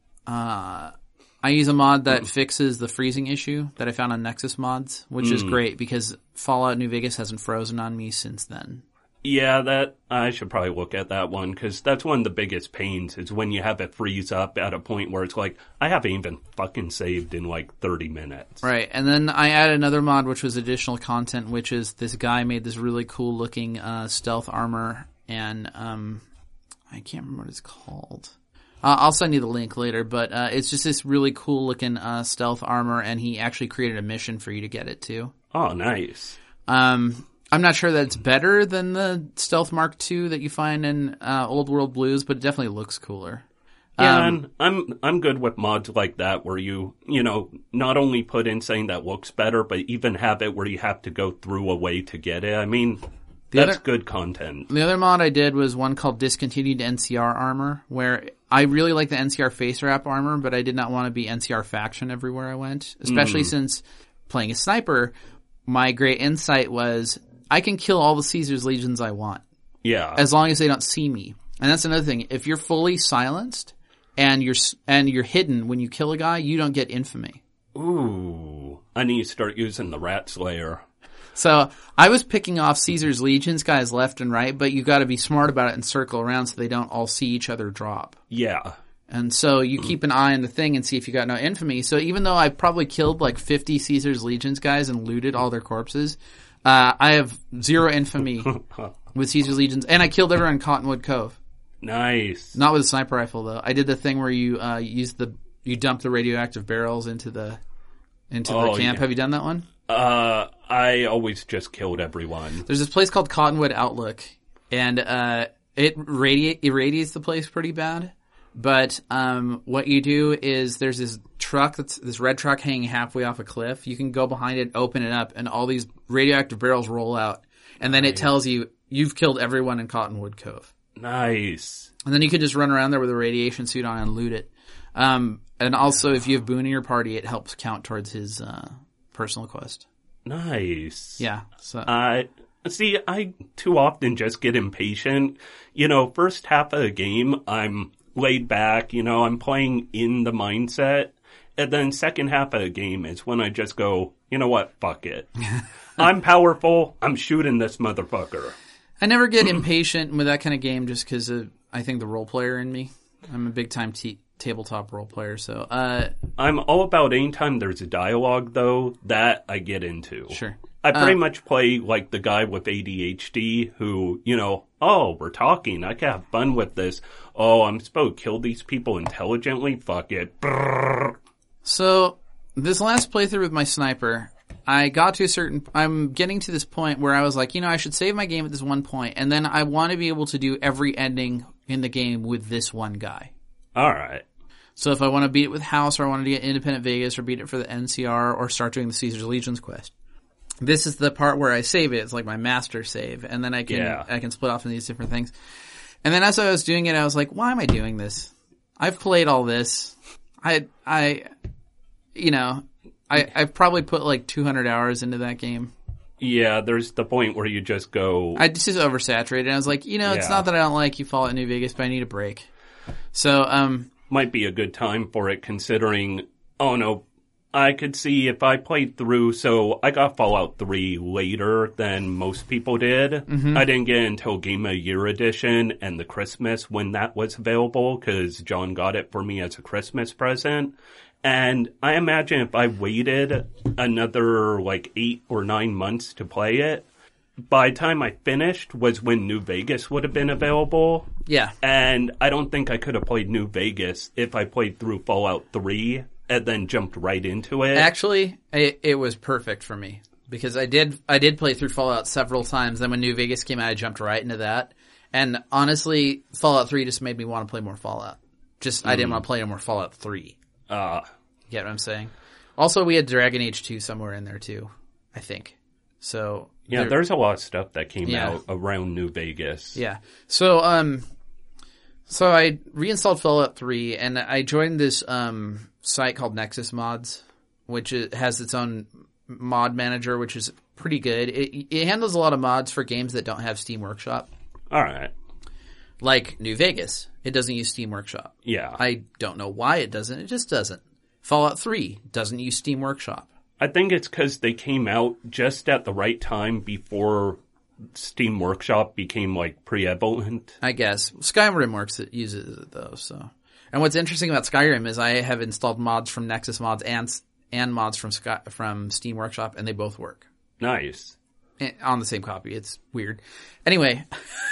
uh, I use a mod that mm. fixes the freezing issue that I found on Nexus Mods, which mm. is great because Fallout New Vegas hasn't frozen on me since then.
Yeah, that I should probably look at that one, because that's one of the biggest pains, is when you have it freeze up at a point where it's like, I haven't even fucking saved in like thirty minutes.
Right, and then I added another mod, which was additional content, which is this guy made this really cool looking uh, stealth armor, and um, I can't remember what it's called. Uh, I'll send you the link later, but uh, it's just this really cool looking uh, stealth armor, and he actually created a mission for you to get it too.
Oh, nice.
Um... I'm not sure that it's better than the Stealth Mark two that you find in uh, Old World Blues, but it definitely looks cooler.
Yeah,
um,
and I'm I'm good with mods like that where you, you know, not only put in something that looks better, but even have it where you have to go through a way to get it. I mean, that's other, good content.
The other mod I did was one called Discontinued N C R Armor, where I really like the N C R face wrap armor, but I did not want to be N C R faction everywhere I went, especially mm. since playing a sniper, my great insight was... I can kill all the Caesar's legions I want.
Yeah.
As long as they don't see me. And that's another thing. If you're fully silenced and you're and you're hidden when you kill a guy, you don't get infamy.
Ooh. I need to start using the Rat Slayer.
So I was picking off Caesar's legions guys left and right, but you got to be smart about it and circle around so they don't all see each other drop.
Yeah.
And so you keep an eye on the thing and see if you got no infamy. So even though I probably killed like fifty Caesar's legions guys and looted all their corpses, Uh, I have zero infamy with Caesar's Legions, and I killed everyone in Cottonwood Cove.
Nice.
Not with a sniper rifle though. I did the thing where you uh, use the you dump the radioactive barrels into the into
oh,
the camp.
Yeah.
Have you done that one?
Uh, I always just killed everyone.
There's this place called Cottonwood Outlook, and uh, it radiate irradiates the place pretty bad. But um, what you do is there's this truck, that's this red truck hanging halfway off a cliff. You can go behind it, open it up, and all these radioactive barrels roll out. And then nice. It tells you you've killed everyone in Cottonwood Cove.
Nice.
And then you can just run around there with a radiation suit on and loot it. Um, and also, if you have Boone in your party, it helps count towards his uh, personal quest.
Nice.
Yeah. So.
Uh, see, I too often just get impatient. You know, first half of the game, I'm laid back, you know, I'm playing in the mindset. And then second half of the game is when I just go, you know what, fuck it. I'm powerful, I'm shooting this motherfucker.
I never get impatient with that kind of game just because I think the role player in me. I'm a big time t- tabletop role player, so. Uh,
I'm all about anytime there's a dialogue, though, that I get into.
Sure.
I pretty
uh,
much play like the guy with A D H D who, you know, oh, we're talking, I can have fun with this. Oh, I'm supposed to kill these people intelligently? Fuck it. Brrr.
So this last playthrough with my sniper, I got to a certain, I'm getting to this point where I was like, you know, I should save my game at this one point, and then I want to be able to do every ending in the game with this one guy.
All right.
So if I want to beat it with House, or I want to get Independent Vegas, or beat it for the N C R, or start doing the Caesar's Legions quest, this is the part where I save it. It's like my master save, and then I can
yeah.
I can split off into these different things. And then as I was doing it, I was like, why am I doing this? I've played all this. I I you know, I I've probably put like two hundred hours into that game.
Yeah, there's the point where you just go...
I just oversaturated. I was like, you know, it's
yeah.
not that I don't like you Fallout New Vegas, but I need a break. So, um...
might be a good time for it, considering, oh no, I could see if I played through, so I got Fallout three later than most people did. Mm-hmm. I didn't get it until Game of the Year edition and the Christmas when that was available, because John got it for me as a Christmas present. And I imagine if I waited another like eight or nine months to play it, by the time I finished was when New Vegas would have been available.
Yeah.
And I don't think I could have played New Vegas if I played through Fallout three and then jumped right into it.
Actually, it, it was perfect for me because I did I did play through Fallout several times. Then when New Vegas came out, I jumped right into that. And honestly, Fallout three just made me want to play more Fallout. Just, mm. I didn't want to play more Fallout three.
Uh,
you get what I'm saying? Also, we had Dragon Age two somewhere in there too, I think. So...
Yeah, there, there's a lot of stuff that came
yeah.
out around New Vegas.
Yeah. So, um, so I reinstalled Fallout three and I joined this, um, site called Nexus Mods, which is, has its own mod manager, which is pretty good. It, it handles a lot of mods for games that don't have Steam Workshop.
All right.
Like New Vegas. It doesn't use Steam Workshop.
Yeah.
I don't know why it doesn't. It just doesn't. Fallout three doesn't use Steam Workshop.
I think it's because they came out just at the right time before Steam Workshop became, like, prevalent.
I guess. Skyrim works, it uses it, though, so. And what's interesting about Skyrim is I have installed mods from Nexus Mods and and mods from Sky, from Steam Workshop, and they both work.
Nice.
On the same copy. It's weird. Anyway.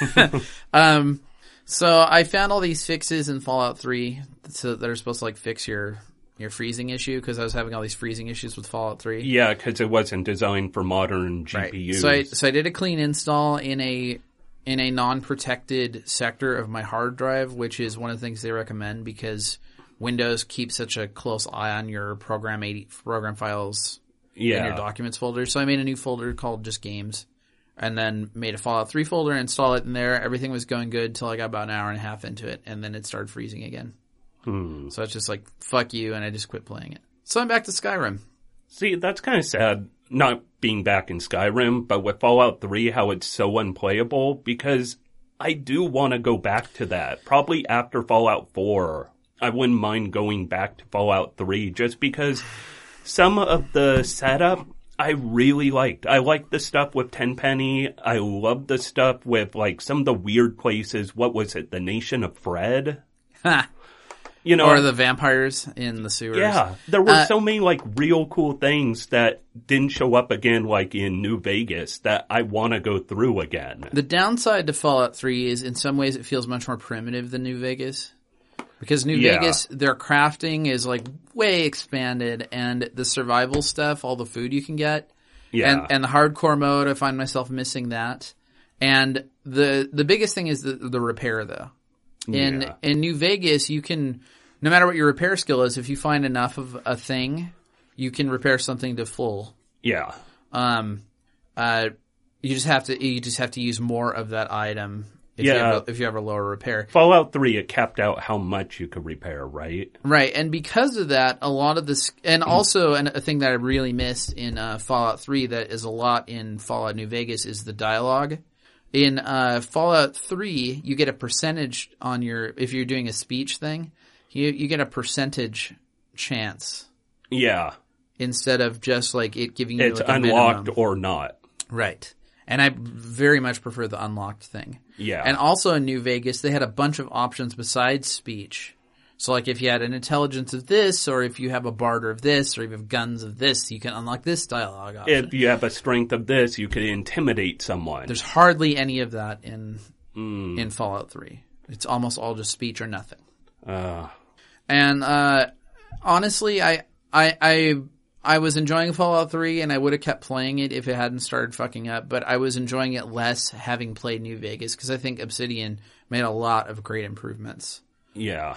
um, so I found all these fixes in Fallout three so that are supposed to, like, fix your... your freezing issue, because I was having all these freezing issues with Fallout three.
Yeah, because it wasn't designed for modern G P Us.
Right. So I, so I did a clean install in a in a non-protected sector of my hard drive, which is one of the things they recommend because Windows keeps such a close eye on your program eighty program files
yeah.
in your documents folder. So I made a new folder called just games, and then made a Fallout three folder, installed it in there. Everything was going good till I got about an hour and a half into it, and then it started freezing again.
Hmm.
So it's just like, fuck you, and I just quit playing it. So I'm back to Skyrim.
See, that's kind of sad, not being back in Skyrim, but with Fallout three, how it's so unplayable, because I do want to go back to that. Probably after Fallout four, I wouldn't mind going back to Fallout three, just because some of the setup I really liked. I liked the stuff with Tenpenny. I loved the stuff with, like, some of the weird places. What was it? The Nation of Fred?
Ha!
You know,
or the vampires in the sewers.
Yeah, there were
uh,
so many like real cool things that didn't show up again, like in New Vegas, that I want to go through again.
The downside to Fallout three is, in some ways, it feels much more primitive than New Vegas, because New
yeah.
Vegas, their crafting is like way expanded, and the survival stuff, all the food you can get,
yeah,
and, and the hardcore mode, I find myself missing that. And the the biggest thing is the the repair, though. In
yeah.
in New Vegas, you can, no matter what your repair skill is, if you find enough of a thing, you can repair something to full.
Yeah.
Um, uh, you just have to you just have to use more of that item if
yeah.
you have a, if you have a lower repair.
Fallout three, it capped out how much you could repair, right?
Right, and because of that, a lot of this, and also an, a thing that I really missed in uh, Fallout three that is a lot in Fallout New Vegas is the dialogue. In uh, Fallout three, you get a percentage on your, if you're doing a speech thing, you you get a percentage chance.
Yeah.
Instead of just like it giving you
it's
like a
unlocked
minimum.
or not.
Right. And I very much prefer the unlocked thing.
Yeah.
And also in New Vegas, they had a bunch of options besides speech. So like if you had an intelligence of this, or if you have a barter of this, or if you have guns of this, you can unlock this dialogue option.
If you have a strength of this, you could intimidate someone.
There's hardly any of that in
mm.
in Fallout three. It's almost all just speech or nothing.
Uh.
And uh, honestly, I I, I, I was enjoying Fallout three, and I would have kept playing it if it hadn't started fucking up, but I was enjoying it less having played New Vegas, because I think Obsidian made a lot of great improvements.
Yeah.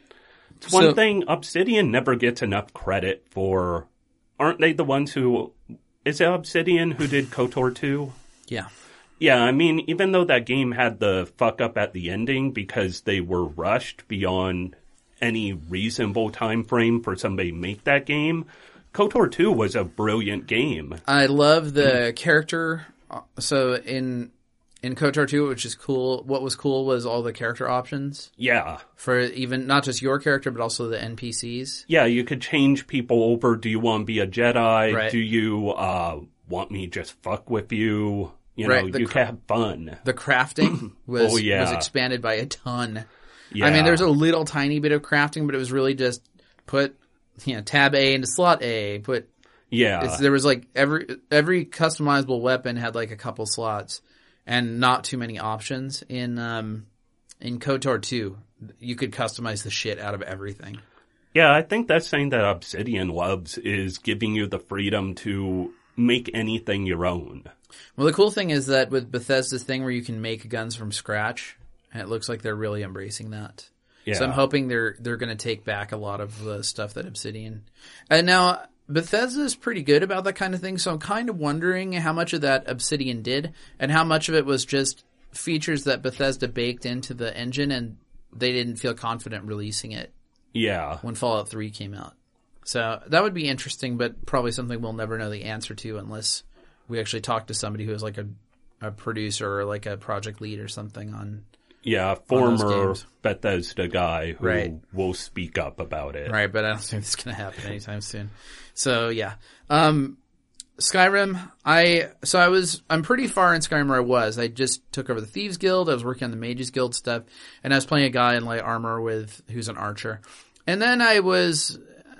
It's one
So-
thing, Obsidian never gets enough credit for... Aren't they the ones who... Is it Obsidian who did KOTOR two?
Yeah.
Yeah, I mean, even though that game had the fuck up at the ending because they were rushed beyond any reasonable time frame for somebody to make that game, KOTOR two was a brilliant game.
I love the character. So in in KOTOR two, which is cool, what was cool was all the character options
Yeah.
for even not just your character, but also the N P Cs.
Yeah, you could change people over. Do you want to be a Jedi?
Right.
Do you uh, want me to just fuck with you? You
Right,
know,
the
you
cr-
can have fun.
The crafting was
Oh, yeah.
was expanded by a ton.
Yeah.
I mean, there's a little tiny bit of crafting, but it was really just put, you know, tab A into slot A. Put
Yeah.
it's, there was like every every customizable weapon had like a couple slots, and not too many options. In um in KOTOR two, you could customize the shit out of everything.
Yeah, I think that's something that Obsidian loves, is giving you the freedom to make anything your own.
Well, the cool thing is that with Bethesda's thing where you can make guns from scratch, and it looks like they're really embracing that.
Yeah.
So I'm hoping they're they're going to take back a lot of the stuff that Obsidian. And now Bethesda's pretty good about that kind of thing, so I'm kind of wondering how much of that Obsidian did and how much of it was just features that Bethesda baked into the engine and they didn't feel confident releasing it
Yeah.
when Fallout three came out. So that would be interesting, but probably something we'll never know the answer to unless we actually talk to somebody who is like a, a producer or like a project lead or something on...
Yeah,
those
former
games.
Bethesda guy who
Right.
will speak up about it.
Right, but I don't think it's going to happen anytime soon. So yeah, um, Skyrim. I so I was I'm pretty far in Skyrim where I was. I just took over the Thieves Guild. I was working on the Mages Guild stuff, and I was playing a guy in light armor with who's an archer. And then I was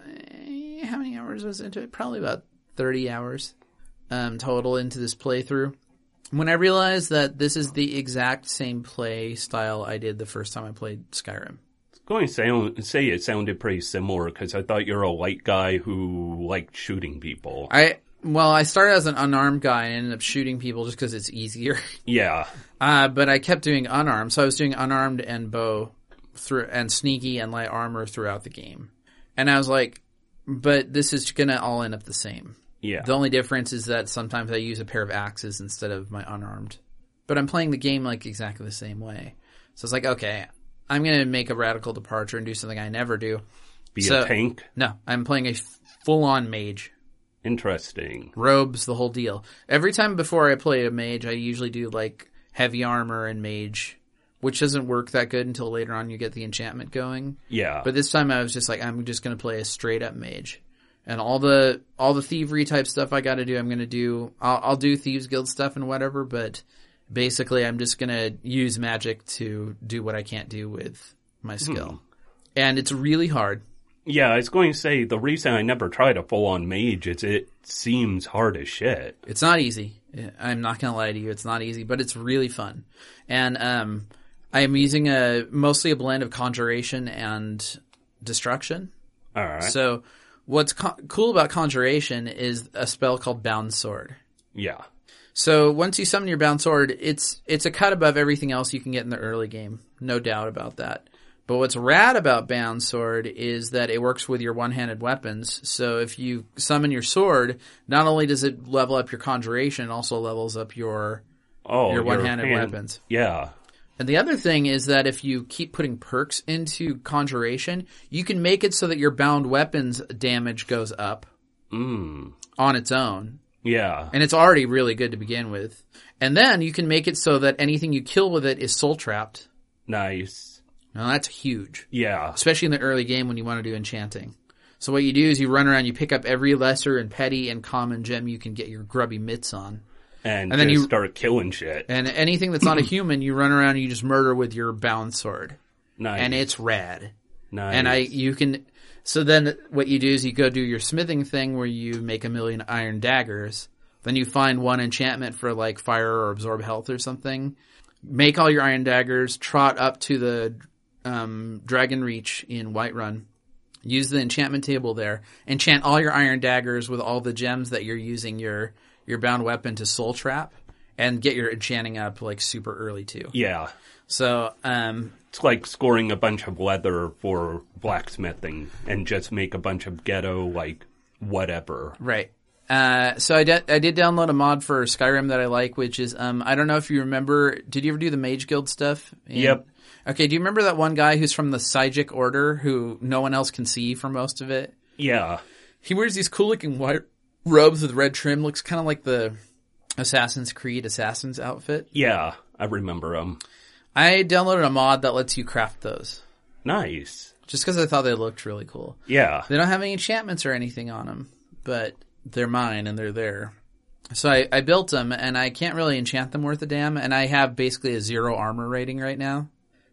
eh, how many hours was into it? Probably about thirty hours um, total into this playthrough. When I realized that this is the exact same play style I did the first time I played Skyrim.
Going to sound, say it sounded pretty similar because I thought you're a light guy who liked shooting people.
I well, I started as an unarmed guy and ended up shooting people just because it's easier.
Yeah.
Uh, but I kept doing unarmed, so I was doing unarmed and bow through and sneaky and light armor throughout the game. And I was like, but this is gonna all end up the same.
Yeah.
The only difference is that sometimes I use a pair of axes instead of my unarmed. But I'm playing the game like exactly the same way. So it's like, okay, I'm going to make a radical departure and do something I never do.
Be
So-
a tank.
No, I'm playing a full-on mage.
Interesting.
Robes, the whole deal. Every time before I play a mage, I usually do like heavy armor and mage, which doesn't work that good until later on you get the enchantment going.
Yeah.
But this time I was just like, I'm just going to play a straight up mage. And all the all the thievery type stuff I got to do, I'm going to do. I'll, I'll do Thieves Guild stuff and whatever, but basically I'm just going to use magic to do what I can't do with my skill.
Hmm.
And it's really hard.
Yeah, I was going to say, the reason I never tried a full-on mage is it seems hard as shit.
It's not easy. I'm not going to lie to you. It's not easy, but it's really fun. And um, I am using a mostly a blend of conjuration and destruction.
All right.
So what's co- cool about conjuration is a spell called Bound Sword.
Yeah.
So once you summon your Bound Sword, it's it's a cut above everything else you can get in the early game. No doubt about that. But what's rad about Bound Sword is that it works with your one-handed weapons. So if you summon your sword, not only does it level up your conjuration, it also levels up your
Oh,
your one-handed
hand-
weapons.
Yeah.
And the other thing is that if you keep putting perks into conjuration, you can make it so that your bound weapons damage goes up
Mm.
on its own.
Yeah.
And it's already really good to begin with. And then you can make it so that anything you kill with it is soul trapped.
Nice.
Now that's huge,
Yeah.
especially in the early game when you want to do enchanting. So what you do is you run around, you pick up every lesser and petty and common gem you can get your grubby mitts on.
And,
And then
just
you-
start killing shit.
And anything that's not a human, you run around and you just murder with your bound sword.
Nice.
And it's rad.
nice.
And I, you can, so then what you do is you go do your smithing thing where you make a million iron daggers. Then you find one enchantment for like fire or absorb health or something. Make all your iron daggers, trot up to the, um, Dragon Reach in Whiterun. use the enchantment table there, enchant all your iron daggers with all the gems that you're using your your bound weapon to soul trap, and get your enchanting up like super early too.
Yeah.
So, um...
it's like scoring a bunch of leather for blacksmithing and just make a bunch of ghetto, like, whatever.
Right. Uh, so I did, I did download a mod for Skyrim that I like, which is, um, I don't know if you remember, did you ever do the Mage Guild stuff? And,
yep.
Okay, do you remember that one guy who's from the Psychic Order who no one else can see for most of it?
Yeah.
He wears these cool looking white robes with red trim, looks kind of like the Assassin's Creed Assassin's outfit.
Yeah, I remember him.
I downloaded a mod that lets you craft those.
Nice.
Just because I thought they looked really cool.
Yeah.
They don't have any enchantments or anything on them, but they're mine and they're there. So I, I built them, and I can't really enchant them worth a damn, and I have basically a zero armor rating right now.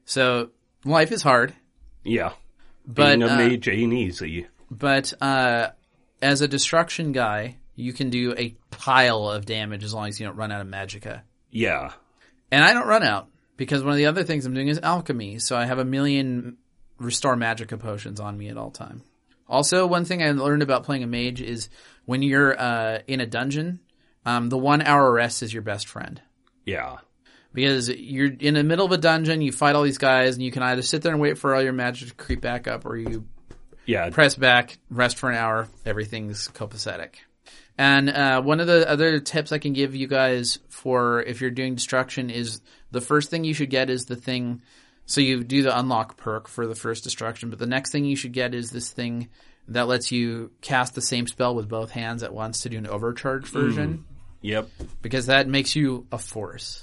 So life is hard.
Yeah.
But,
Being a
uh,
mage ain't easy.
But uh, as a destruction guy, you can do a pile of damage as long as you don't run out of magicka.
Yeah.
And I don't run out. Because one of the other things I'm doing is alchemy, so I have a million restore magicka potions on me at all time. Also, one thing I learned about playing a mage is when you're uh, in a dungeon, um, the one hour rest is your best friend.
Yeah.
Because you're in the middle of a dungeon, you fight all these guys, and you can either sit there and wait for all your magic to creep back up, or you
yeah.
press back, rest for an hour, everything's copacetic. And uh, one of the other tips I can give you guys for if you're doing destruction is the first thing you should get is the thing. So you do the unlock perk for the first destruction, but the next thing you should get is this thing that lets you cast the same spell with both hands at once to do an overcharge version.
Mm. Yep.
Because that makes you a force.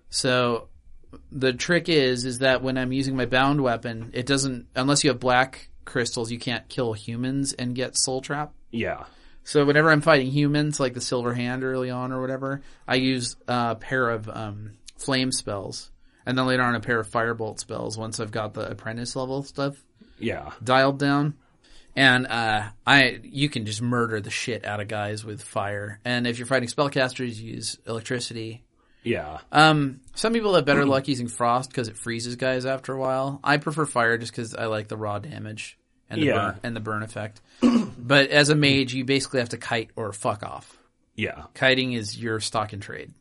So the trick is, is that when I'm using my bound weapon, it doesn't, unless you have black crystals, you can't kill humans and get soul trap.
Yeah.
So whenever I'm fighting humans, like the Silver Hand early on or whatever, I use a pair of um, flame spells. And then later on a pair of firebolt spells once I've got the apprentice level stuff
yeah.
dialed down. And uh, I you can just murder the shit out of guys with fire. And if you're fighting spellcasters, you use electricity.
Yeah.
Um, some people have better luck using frost because it freezes guys after a while. I prefer fire just because I like the raw damage and the,
yeah.
burn, and the burn effect. But as a mage, you basically have to kite or fuck off.
Yeah.
Kiting is your stock and trade.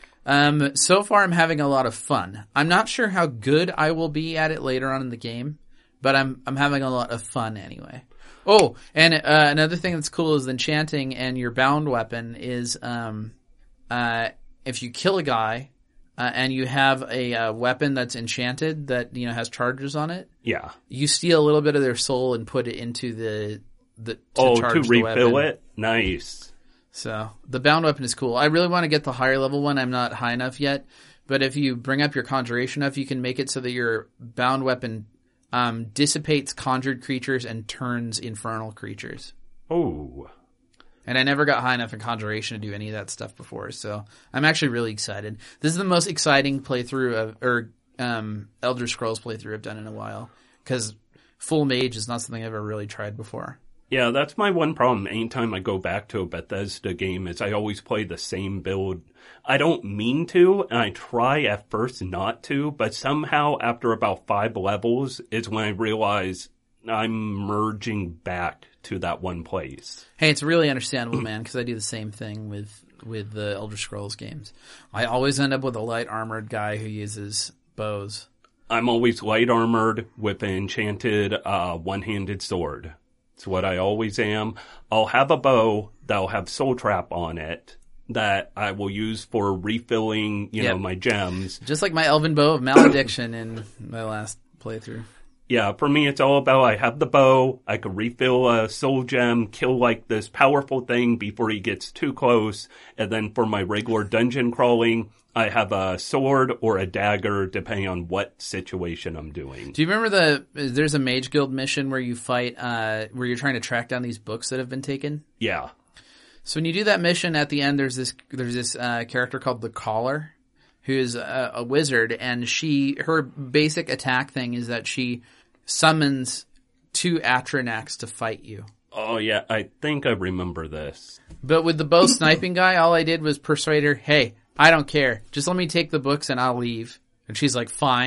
Um, so far, I'm having a lot of fun. I'm not sure how good I will be at it later on in the game, but I'm I'm having a lot of fun anyway. Oh, and uh, another thing that's cool is enchanting and your bound weapon is um, uh, if you kill a guy uh, and you have a uh, weapon that's enchanted that you know has charges on it,
yeah,
you steal a little bit of their soul and put it into the the to
oh
charge
to
the
refill
weapon.
it. Nice.
So the bound weapon is cool. I really want to get the higher level one. I'm not high enough yet, but if you bring up your conjuration enough, you can make it so that your bound weapon um, dissipates conjured creatures and turns infernal creatures.
Oh.
And I never got high enough in conjuration to do any of that stuff before, so I'm actually really excited. This is the most exciting playthrough of, or um, Elder Scrolls playthrough I've done in a while, because full mage is not something I've ever really tried before.
Yeah, that's my one problem. Anytime I go back to a Bethesda game is I always play the same build. I don't mean to, and I try at first not to, but somehow after about five levels is when I realize I'm merging back to that one place.
Hey, it's really understandable, man, because I do the same thing with, with the Elder Scrolls games. I always end up with a light armored guy who uses bows.
I'm always light armored with an enchanted uh, one-handed sword. It's what I always am. I'll have a bow that'll have soul trap on it that I will use for refilling, you
Yep.
know, my gems.
Just like my Elven Bow of Malediction in my last playthrough.
Yeah, for me it's all about I have the bow, I could refill a soul gem, kill like this powerful thing before he gets too close, and then for my regular dungeon crawling, I have a sword or a dagger depending on what situation I'm doing.
Do you remember the, there's a Mage Guild mission where you fight, uh, where you're trying to track down these books that have been taken?
Yeah.
So when you do that mission at the end, there's this, there's this, uh, character called the Caller, who's a, a wizard, and she, her basic attack thing is that she summons two Atranax to fight you.
Oh yeah, I think I remember this.
But with the bow sniping guy, all I did was persuade her, hey, I don't care. Just let me take the books and I'll leave. And she's like, fine.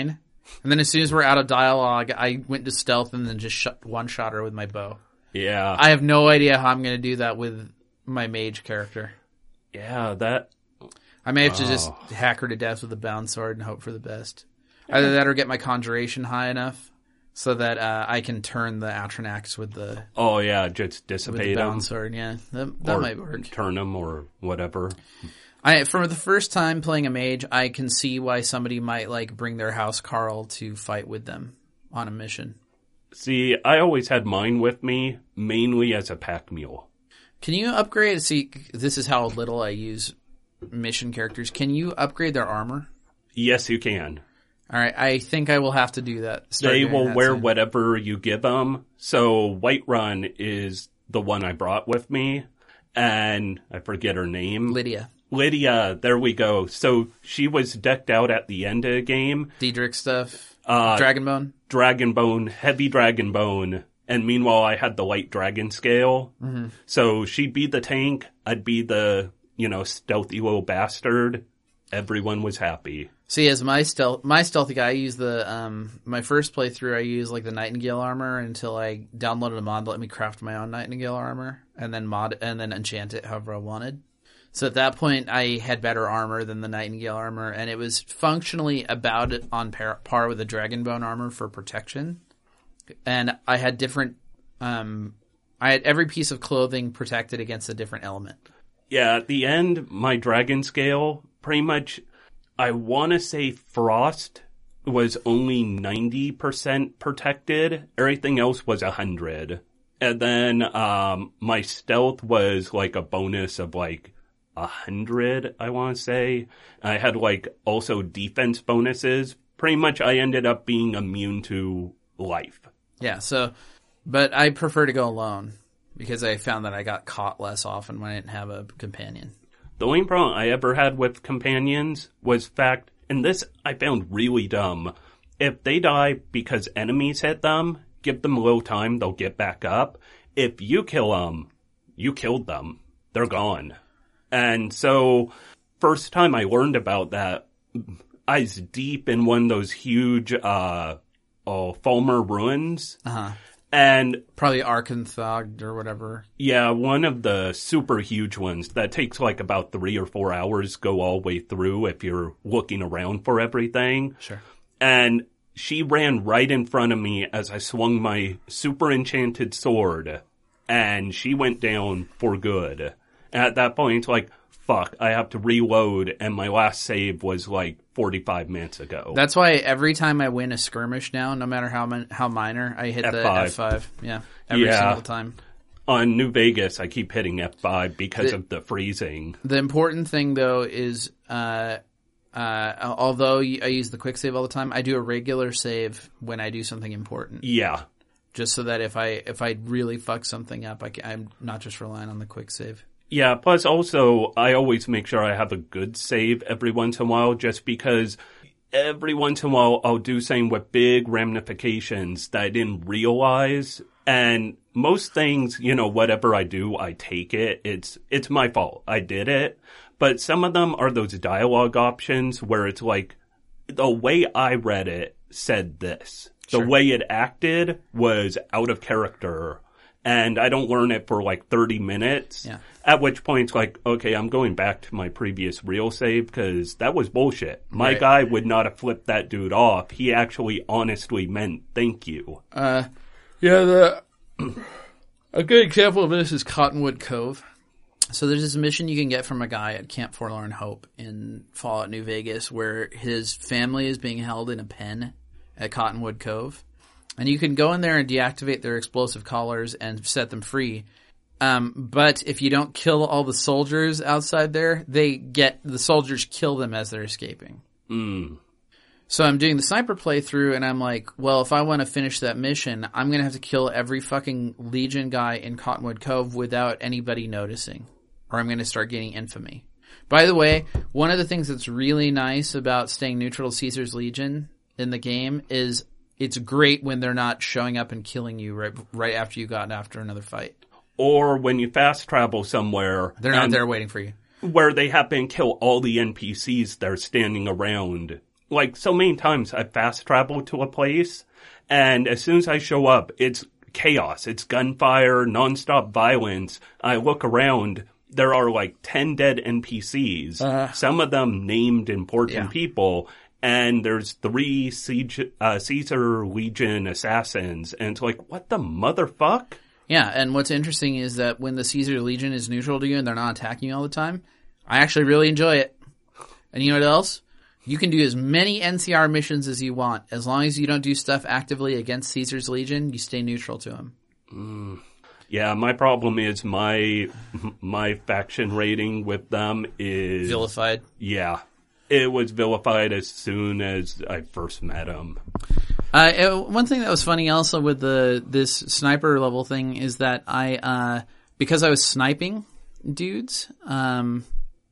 And then as soon as we're out of dialogue, I went to stealth and then just shot, one-shot her with my bow.
Yeah.
I have no idea how I'm going to do that with my mage character.
Yeah, that...
I may have to
oh.
just hack her to death with a bound sword and hope for the best. Either that or get my conjuration high enough so that uh, I can turn the Atronax with the...
Oh, yeah, just
with the
dissipate
bound
them.
sword, yeah. That, that
or
might work.
turn them or whatever.
I, for the first time playing a mage, I can see why somebody might like bring their house Carl to fight with them on a mission.
See, I always had mine with me, mainly as a pack mule.
Can you upgrade? See, this is how little I use mission characters. Can you upgrade their armor?
Yes, you can.
All right, I think I will have to do that. Start
They
doing
will
that
wear
soon.
whatever you give them. So Whiterun is the one I brought with me, and I forget her name.
Lydia.
Lydia, there we go. So she was decked out at the end of the game.
Daedric stuff.
Uh,
Dragonbone.
Dragonbone, heavy Dragonbone. And meanwhile, I had the light dragon scale. Mm-hmm. So she'd be the tank. I'd be the, you know, stealthy little bastard. Everyone was happy.
See, as my stealth, my stealthy guy, I use the, um, my first playthrough, I used like the Nightingale armor until I downloaded a mod that let me craft my own Nightingale armor and then mod, and then enchant it however I wanted. So at that point, I had better armor than the Nightingale armor, and it was functionally about on par, par with the Dragonbone armor for protection. And I had different, um, I had every piece of clothing protected against a different element.
Yeah, at the end, my dragon scale, pretty much, I want to say frost was only ninety percent protected. Everything else was one hundred. And then um, my stealth was like a bonus of like one hundred, I want to say. I had like also defense bonuses. Pretty much I ended up being immune to life.
Yeah, so, but I prefer to go alone because I found that I got caught less often when I didn't have a companion.
The only problem I ever had with companions was fact, and this I found really dumb. If they die because enemies hit them, give them a little time, they'll get back up. If you kill them, you killed them. They're gone. And so, first time I learned about that, I was deep in one of those huge, uh, oh, Fulmer ruins.
Uh-huh.
And
probably Arkanthog or whatever.
Yeah, one of the super huge ones that takes like about three or four hours go all the way through if you're looking around for everything.
Sure.
And she ran right in front of me as I swung my super enchanted sword, and she went down for good. And at that point, it's like, fuck, I have to reload, and my last save was like forty-five minutes ago.
That's why every time I win a skirmish now, no matter how min- how minor, I hit
F five.
the F five. Yeah, every
Yeah.
single time.
On New Vegas, I keep hitting F five because
The-
of the freezing.
The important thing, though, is uh, uh, although I use the quick save all the time, I do a regular save when I do something important.
Yeah.
Just so that if I if I really fuck something up, I can, I'm not just relying on the quick save.
Yeah, plus also, I always make sure I have a good save every once in a while, just because every once in a while I'll do something with big ramifications that I didn't realize. And most things, you know, whatever I do, I take it. It's, it's my fault. I did it. But some of them are those dialogue options where it's like, the way I read it said this.
Sure.
The way it acted was out of character. And I don't learn it for like thirty minutes.
Yeah.
At which point it's like, okay, I'm going back to my previous real save because that was bullshit. My
Right.
guy would not have flipped that dude off. He actually honestly meant thank you.
Uh, yeah, the a good example of this is Cottonwood Cove. So there's this mission you can get from a guy at Camp Forlorn Hope in Fallout New Vegas where his family is being held in a pen at Cottonwood Cove. And you can go in there and deactivate their explosive collars and set them free. Um, but if you don't kill all the soldiers outside there, they get, the soldiers kill them as they're escaping.
Mm.
So I'm doing the sniper playthrough and I'm like, well, if I want to finish that mission, I'm going to have to kill every fucking Legion guy in Cottonwood Cove without anybody noticing. Or I'm going to start getting infamy. By the way, one of the things that's really nice about staying neutral to Caesar's Legion in the game is it's great when they're not showing up and killing you right right after you got after another fight.
Or when you fast travel somewhere.
They're not
and
there waiting for you.
Where they happen to kill all the N P Cs that are standing around like, so many times I fast travel to a place, and as soon as I show up, it's chaos. It's gunfire, nonstop violence. I look around, there are like ten dead N P Cs, uh, some of them named important yeah. people, and there's three Siege, uh, Caesar Legion assassins, and it's like, what the motherfuck?
Yeah, and what's interesting is that when the Caesar Legion is neutral to you and they're not attacking you all the time, I actually really enjoy it. And you know what else? You can do as many N C R missions as you want. As long as you don't do stuff actively against Caesar's Legion, you stay neutral to him.
Mm. Yeah, my problem is my my faction rating with them is...
Vilified?
Yeah. It was vilified as soon as I first met them.
Uh, it, one thing that was funny also with the this sniper level thing is that I, uh, because I was sniping dudes, um,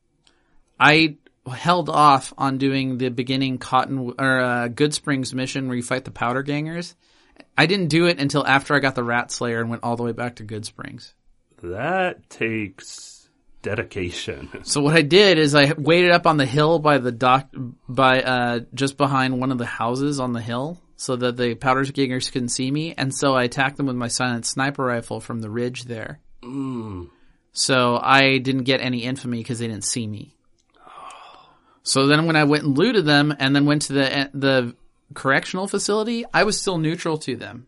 I held off on doing the beginning Cotton or uh, Goodsprings mission where you fight the powder gangers. I didn't do it until after I got the Rat Slayer and went all the way back to Goodsprings.
That takes dedication.
So what I did is I waited up on the hill by the dock, by uh, just behind one of the houses on the hill, so that the powder gangers couldn't see me, and so I attacked them with my silent sniper rifle from the ridge there.
Mm.
So I didn't get any infamy because they didn't see me. So then when I went and looted them and then went to the the correctional facility, I was still neutral to them.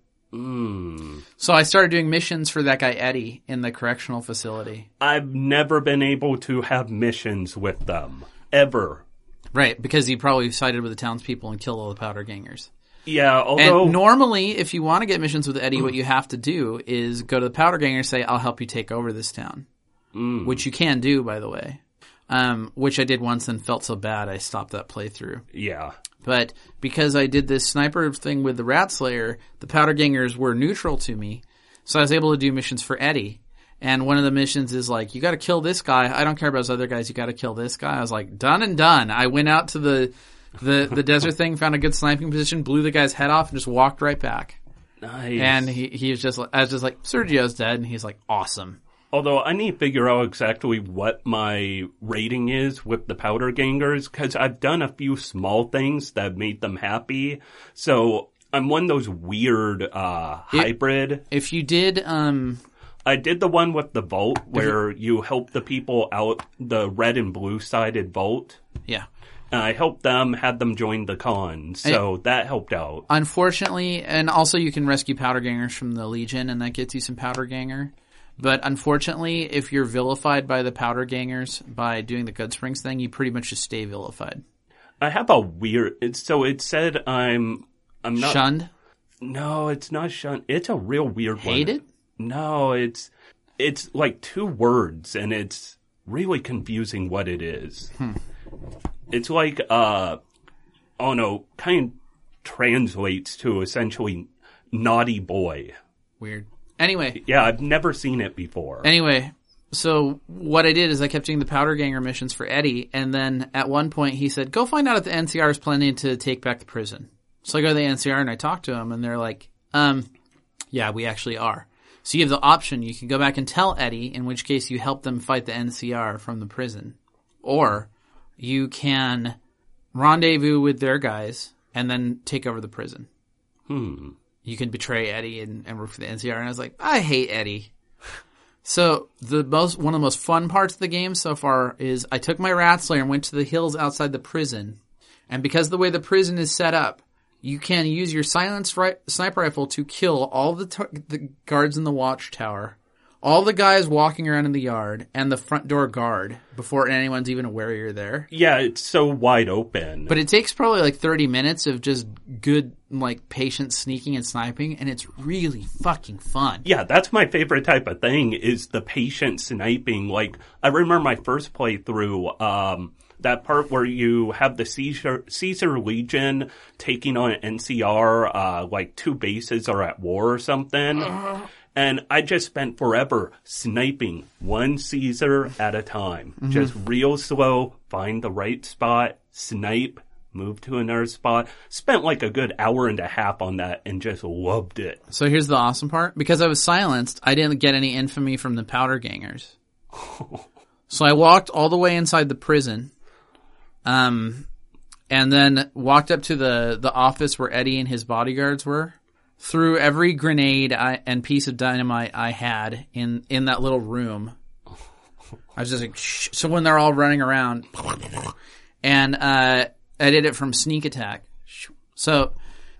Mm.
So I started doing missions for that guy Eddie in the correctional facility.
I've never been able to have missions with them. Ever.
Right, because he probably sided with the townspeople and killed all the powder gangers.
Yeah, although...
And normally, if you want to get missions with Eddie, what you have to do is go to the powder ganger and say, I'll help you take over this town.
Mm.
Which you can do, by the way. Um, which I did once and felt so bad I stopped that playthrough.
Yeah.
But because I did this sniper thing with the Rat Slayer, the powder gangers were neutral to me. So I was able to do missions for Eddie. And one of the missions is like, you gotta kill this guy. I don't care about those other guys. You gotta kill this guy. I was like, done and done. I went out to the, the, the desert thing, found a good sniping position, blew the guy's head off, and just walked right back.
Nice.
And he, he was just like, I was just like, Sergio's dead. And he's like, awesome.
Although I need to figure out exactly what my rating is with the powder gangers, because I've done a few small things that made them happy. So I'm one of those weird uh hybrid.
If, if you did... um
I did the one with the vault where you help the people out, the red and blue-sided vault.
Yeah.
And I helped them, had them join the con, so and that helped out.
Unfortunately, and also you can rescue powder gangers from the Legion, and that gets you some powder ganger. But unfortunately, if you're vilified by the powder gangers by doing the Goodsprings thing, you pretty much just stay vilified.
I have a weird... It's, so it said I'm... I'm not...
Shunned?
No, it's not shunned. It's a real weird one.
Hated?
No, it's... It's like two words, and it's really confusing what it is.
Hmm.
It's like, uh... Oh no, kind of translates to essentially naughty boy.
Weird. Anyway.
Yeah, I've never seen it before.
Anyway, so what I did is I kept doing the powder ganger missions for Eddie, and then at one point he said, go find out if the N C R is planning to take back the prison. So I go to the N C R and I talk to them, and they're like, um, yeah, we actually are. So you have the option. You can go back and tell Eddie, in which case you help them fight the N C R from the prison. Or you can rendezvous with their guys and then take over the prison.
Hmm.
You can betray Eddie and, and work for the N C R. And I was like, I hate Eddie. So the most, one of the most fun parts of the game so far is I took my Rat Slayer and went to the hills outside the prison. And because of the way the prison is set up, you can use your silenced ri- sniper rifle to kill all the, t- the guards in the watchtower, all the guys walking around in the yard, and the front door guard before anyone's even aware you're there.
Yeah, it's so wide open.
But it takes probably like thirty minutes of just good, like, patient sneaking and sniping, and it's really fucking fun.
Yeah, that's my favorite type of thing, is the patient sniping. Like, I remember my first playthrough, um, that part where you have the Caesar, Caesar Legion taking on N C R, uh, like two bases are at war or something. Uh-huh. And I just spent forever sniping one Caesar at a time. Mm-hmm. Just real slow, find the right spot, snipe, move to another spot. Spent like a good hour and a half on that and just loved it.
So here's the awesome part. Because I was silenced, I didn't get any infamy from the powder gangers. So I walked all the way inside the prison. Um, and then walked up to the, the office where Eddie and his bodyguards were, threw every grenade I, and piece of dynamite I had in, in that little room. I was just like, shh. So when they're all running around, and uh, I did it from sneak attack. So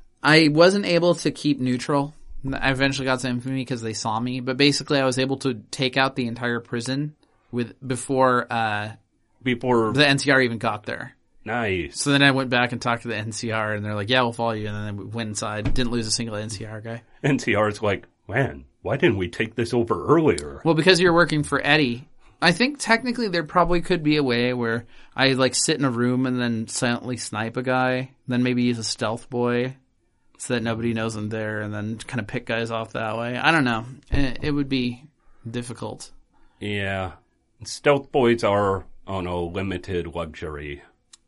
I wasn't able to keep neutral. I eventually got to infamy because they saw me, but basically I was able to take out the entire prison with before uh,
before
the N C R even got there.
Nice.
So then I went back and talked to the N C R, and they're like, "Yeah, we'll follow you." And then we went inside. Didn't lose a single N C R guy.
N C R's like, man, why didn't we take this over earlier?
Well, because you're working for Eddie. I think technically there probably could be a way where I like sit in a room and then silently snipe a guy, then maybe use a stealth boy so that nobody knows I'm there, and then kind of pick guys off that way. I don't know. It would be difficult.
Yeah. Stealth boys are on a limited luxury.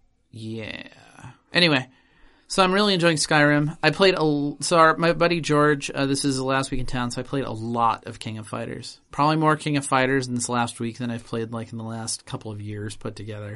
Yeah. Anyway, so I'm really enjoying Skyrim. I played a so our, my buddy George. Uh, this is the last week in town, so I played a lot of King of Fighters. Probably more King of Fighters in this last week than I've played like in the last couple of years put together.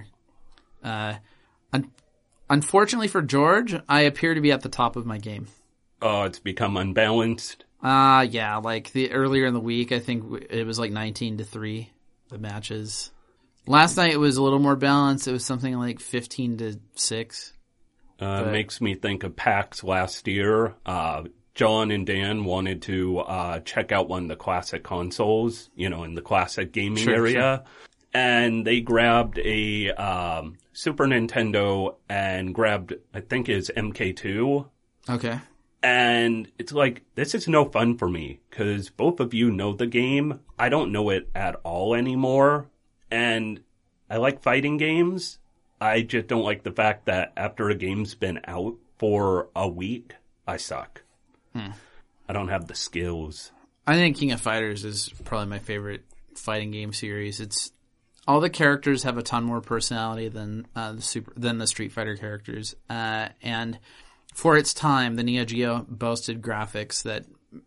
Uh, un- unfortunately for George, I appear to be at the top of my game.
Oh, it's become unbalanced.
Uh yeah. Like the earlier in the week, I think it was like nineteen to three the matches. Last night it was a little more balanced. It was something like fifteen to six.
Uh,
but...
Makes me think of PAX last year. Uh, John and Dan wanted to uh, check out one of the classic consoles, you know, in the classic gaming
sure,
area.
Sure.
And they grabbed a um, Super Nintendo and grabbed, I think it's M K two.
Okay.
And it's like, this is no fun for me because both of you know the game. I don't know it at all anymore. And I like fighting games. I just don't like the fact that after a game's been out for a week, I suck. Hmm. I don't have the skills.
I think King of Fighters is probably my favorite fighting game series. It's all the characters have a ton more personality than uh, the super than the Street Fighter characters, uh, and for its time, the Neo Geo boasted graphics that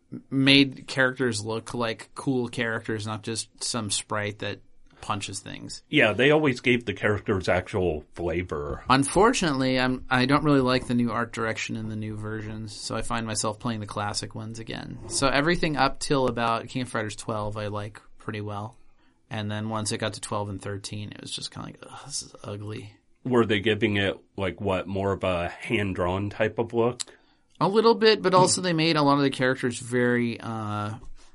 made characters look like cool characters, not just some sprite that punches things.
Yeah, they always gave the characters actual flavor.
Unfortunately, I'm I don't really like the new art direction in the new versions, so I find myself playing the classic ones again. So everything up till about King of Fighters twelve I like pretty well. And then once it got to twelve and thirteen, it was just kind of like, ugh, this is ugly.
Were they giving it, like, what, more of a hand-drawn type of look?
A little bit, but also they made a lot of the characters very uh,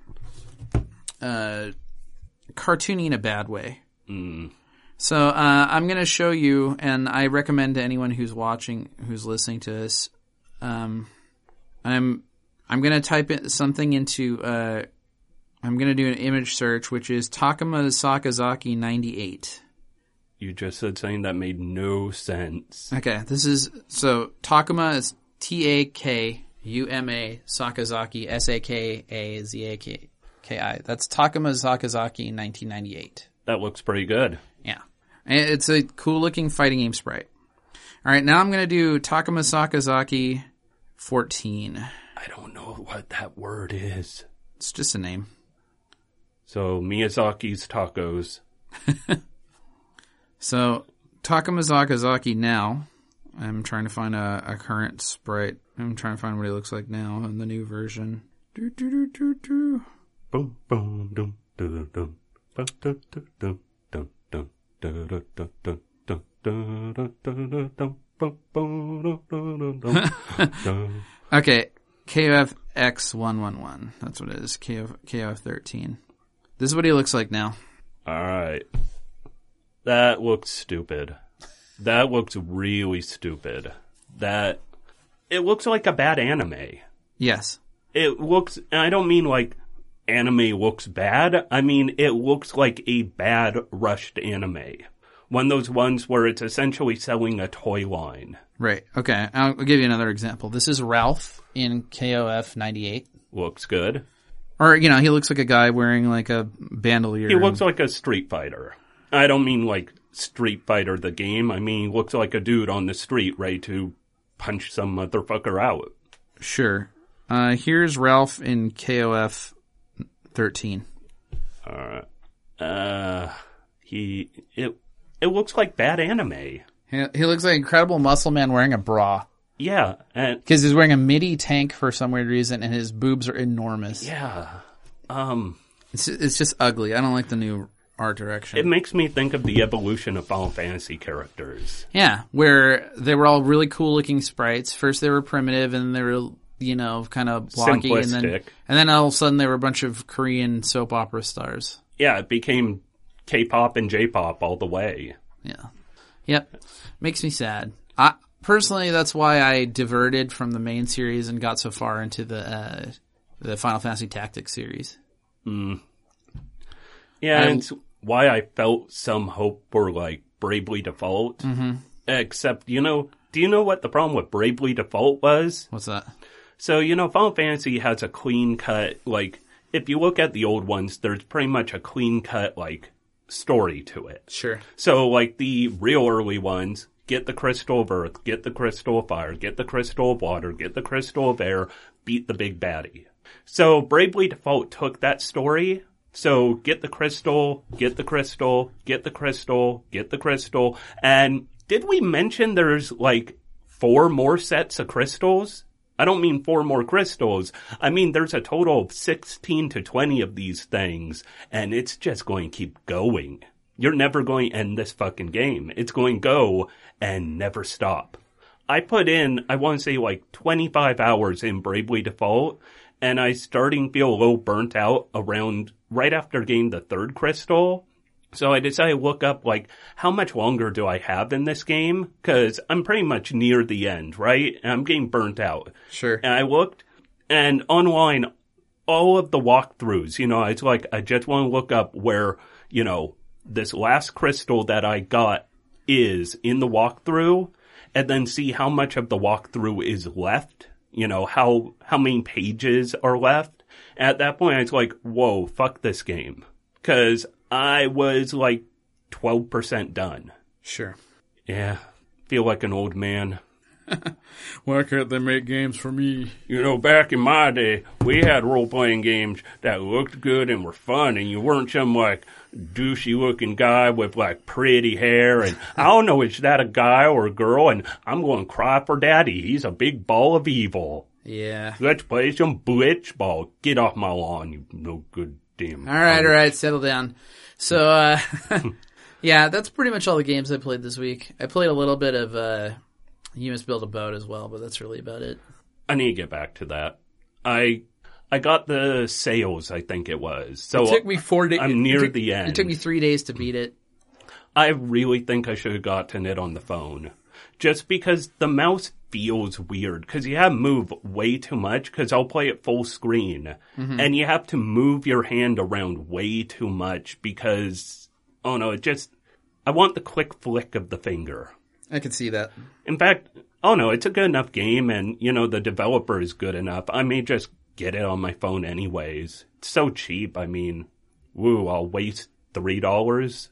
uh, cartoony in a bad way.
Mm.
So uh, I'm going to show you, and I recommend to anyone who's watching, who's listening to this, um, I'm I'm going to type in something into, uh, I'm going to do an image search, which is Takuma Sakazaki ninety-eight.
You just said something that made no sense.
Okay, this is, so Takuma is T A K U M A, Sakazaki, S A K A Z A K I. That's Takuma Sakazaki nineteen ninety-eight.
That looks pretty good.
Yeah. And it's a cool looking fighting game sprite. Alright, now I'm going to do Takuma Sakazaki fourteen.
I don't know what that word is.
It's just a name.
So, Miyazaki's tacos.
So, Takuma Sakazaki now. I'm trying to find a, a current sprite. I'm trying to find what he looks like now in the new version. Do, do, do, do, do.
Boom, boom, dum, dum, dum, dum, dum, dum, dum, dum, dum, dum, dum, dum, dum, dum, dum, dum.
Okay, K O F X one one one. That's what it is. K O F thirteen. This is what he looks like now.
Alright. That looks stupid. That looks really stupid. That, it looks like a bad anime.
Yes.
It looks, and I don't mean like anime looks bad. I mean, it looks like a bad rushed anime. One of those ones where it's essentially selling a toy line.
Right. Okay. I'll give you another example. This is Ralph in K O F ninety-eight.
Looks good.
Or, you know, he looks like a guy wearing like a bandolier.
He looks like a Street Fighter. I don't mean like Street Fighter the game. I mean, looks like a dude on the street ready to punch some motherfucker out.
Sure. Uh, here's Ralph in K O F thirteen.
Alright. Uh, he, it, it looks like bad anime.
He, he looks like an Incredible Muscle Man wearing a bra.
Yeah. and
Because he's wearing a midi tank for some weird reason, and his boobs are enormous.
Yeah. Um,
It's, it's just ugly. I don't like the new art direction.
it makes me think of the evolution of Final Fantasy characters.
Yeah, where they were all really cool-looking sprites. First they were primitive, and they were, you know, kind of blocky. And then,
Simplistic.
and then all of a sudden they were a bunch of Korean soap opera stars.
Yeah, it became K-pop and J-pop all the way.
Yeah. Yep. Makes me sad. I personally, that's why I diverted from the main series and got so far into the uh, the Final Fantasy Tactics series.
Mm. Yeah,
I-
and it's why I felt some hope for, like, Bravely Default. Mm-hmm. Except, you know, do you know what the problem with Bravely Default was?
What's that?
So, you know, Final Fantasy has a clean cut, like, if you look at the old ones, there's pretty much a clean cut, like, story to it.
Sure.
So, like, the real early ones, get the Crystal of Earth, get the Crystal of Fire, get the Crystal of Water, get the Crystal of Air, beat the big baddie. So, Bravely Default took that story, so get the Crystal, get the Crystal, get the Crystal, get the Crystal, and did we mention there's, like, four more sets of crystals? I don't mean four more crystals. I mean, there's a total of sixteen to twenty of these things, and it's just going to keep going. You're never going to end this fucking game. It's going to go and never stop. I put in, I want to say like twenty-five hours in Bravely Default, and I starting to feel a little burnt out around right after getting the third crystal. So I decided to look up, like, how much longer do I have in this game? Because I'm pretty much near the end, right? And I'm getting burnt out.
Sure.
And I looked, and online, all of the walkthroughs, you know, it's like, I just want to look up where, you know, this last crystal that I got is in the walkthrough, and then see how much of the walkthrough is left. You know, how, how many pages are left. At that point, I was like, whoa, fuck this game. Because I was like twelve percent done.
Sure.
Yeah. Feel like an old man.
Why can't they make games for me?
You know, back in my day, we had role-playing games that looked good and were fun, and you weren't some, like, douchey-looking guy with, like, pretty hair, and I don't know, is that a guy or a girl, and I'm going to cry for daddy. He's a big ball of evil.
Yeah.
Let's play some blitz ball. Get off my lawn, you no good damn.
All right, all right, settle down. So, uh, yeah, that's pretty much all the games I played this week. I played a little bit of, uh, You Must Build a Boat as well, but that's really about it.
I need to get back to that. I I got the sales, I think it was. So
It took me four days.
I'm near
it took,
the end.
It took me three days to beat it.
I really think I should have gotten it on the phone. Just because the mouse feels weird. Because you have to move way too much. Because I'll play it full screen. Mm-hmm. And you have to move your hand around way too much. Because, oh no, it just... I want the quick flick of the finger.
I can see that.
In fact, oh no, it's a good enough game. And, you know, the developer is good enough. I may just get it on my phone anyways. It's so cheap. I mean, woo, I'll waste three dollars.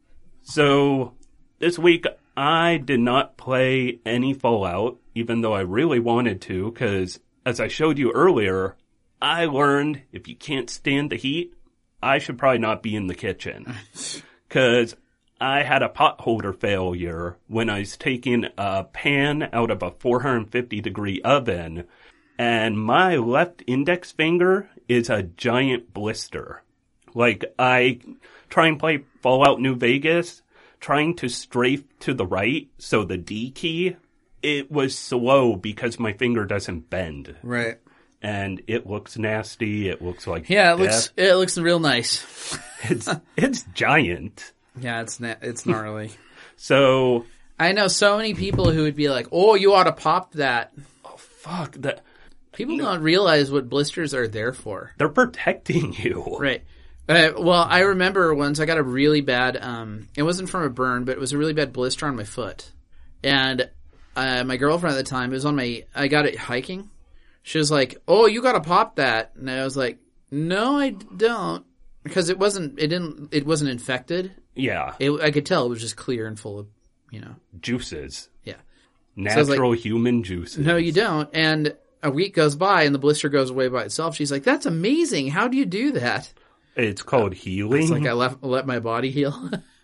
So, this week, I did not play any Fallout, even though I really wanted to, because, as I showed you earlier, I learned if you can't stand the heat, I should probably not be in the kitchen. Because I had a pot holder failure when I was taking a pan out of a four hundred fifty degree oven, and my left index finger is a giant blister. Like, I try and play Fallout New Vegas, trying to strafe to the right, so the D key, it was slow because my finger doesn't bend.
Right.
And it looks nasty, it looks like
Yeah, it
death.
looks it looks real nice.
It's, it's giant.
Yeah, it's na- it's gnarly.
So,
I know so many people who would be like, "Oh, you ought to pop that."
oh fuck, that
People don't realize what blisters are there for.
they're protecting you.
Right. Uh, well, I remember once I got a really bad, um, it wasn't from a burn, but it was a really bad blister on my foot. And uh, my girlfriend at the time, it was on my, I got it hiking. She was like, "Oh, you got to pop that." And I was like, "No, I don't." Because it wasn't, it didn't, it wasn't infected.
Yeah.
It, I could tell it was just clear and full of, you know.
Juices.
Yeah.
Natural
like,
human juices.
No, you don't. And a week goes by and the blister goes away by itself. She's like, "That's amazing. How do you do that?"
It's called healing.
It's like I left, let my body heal.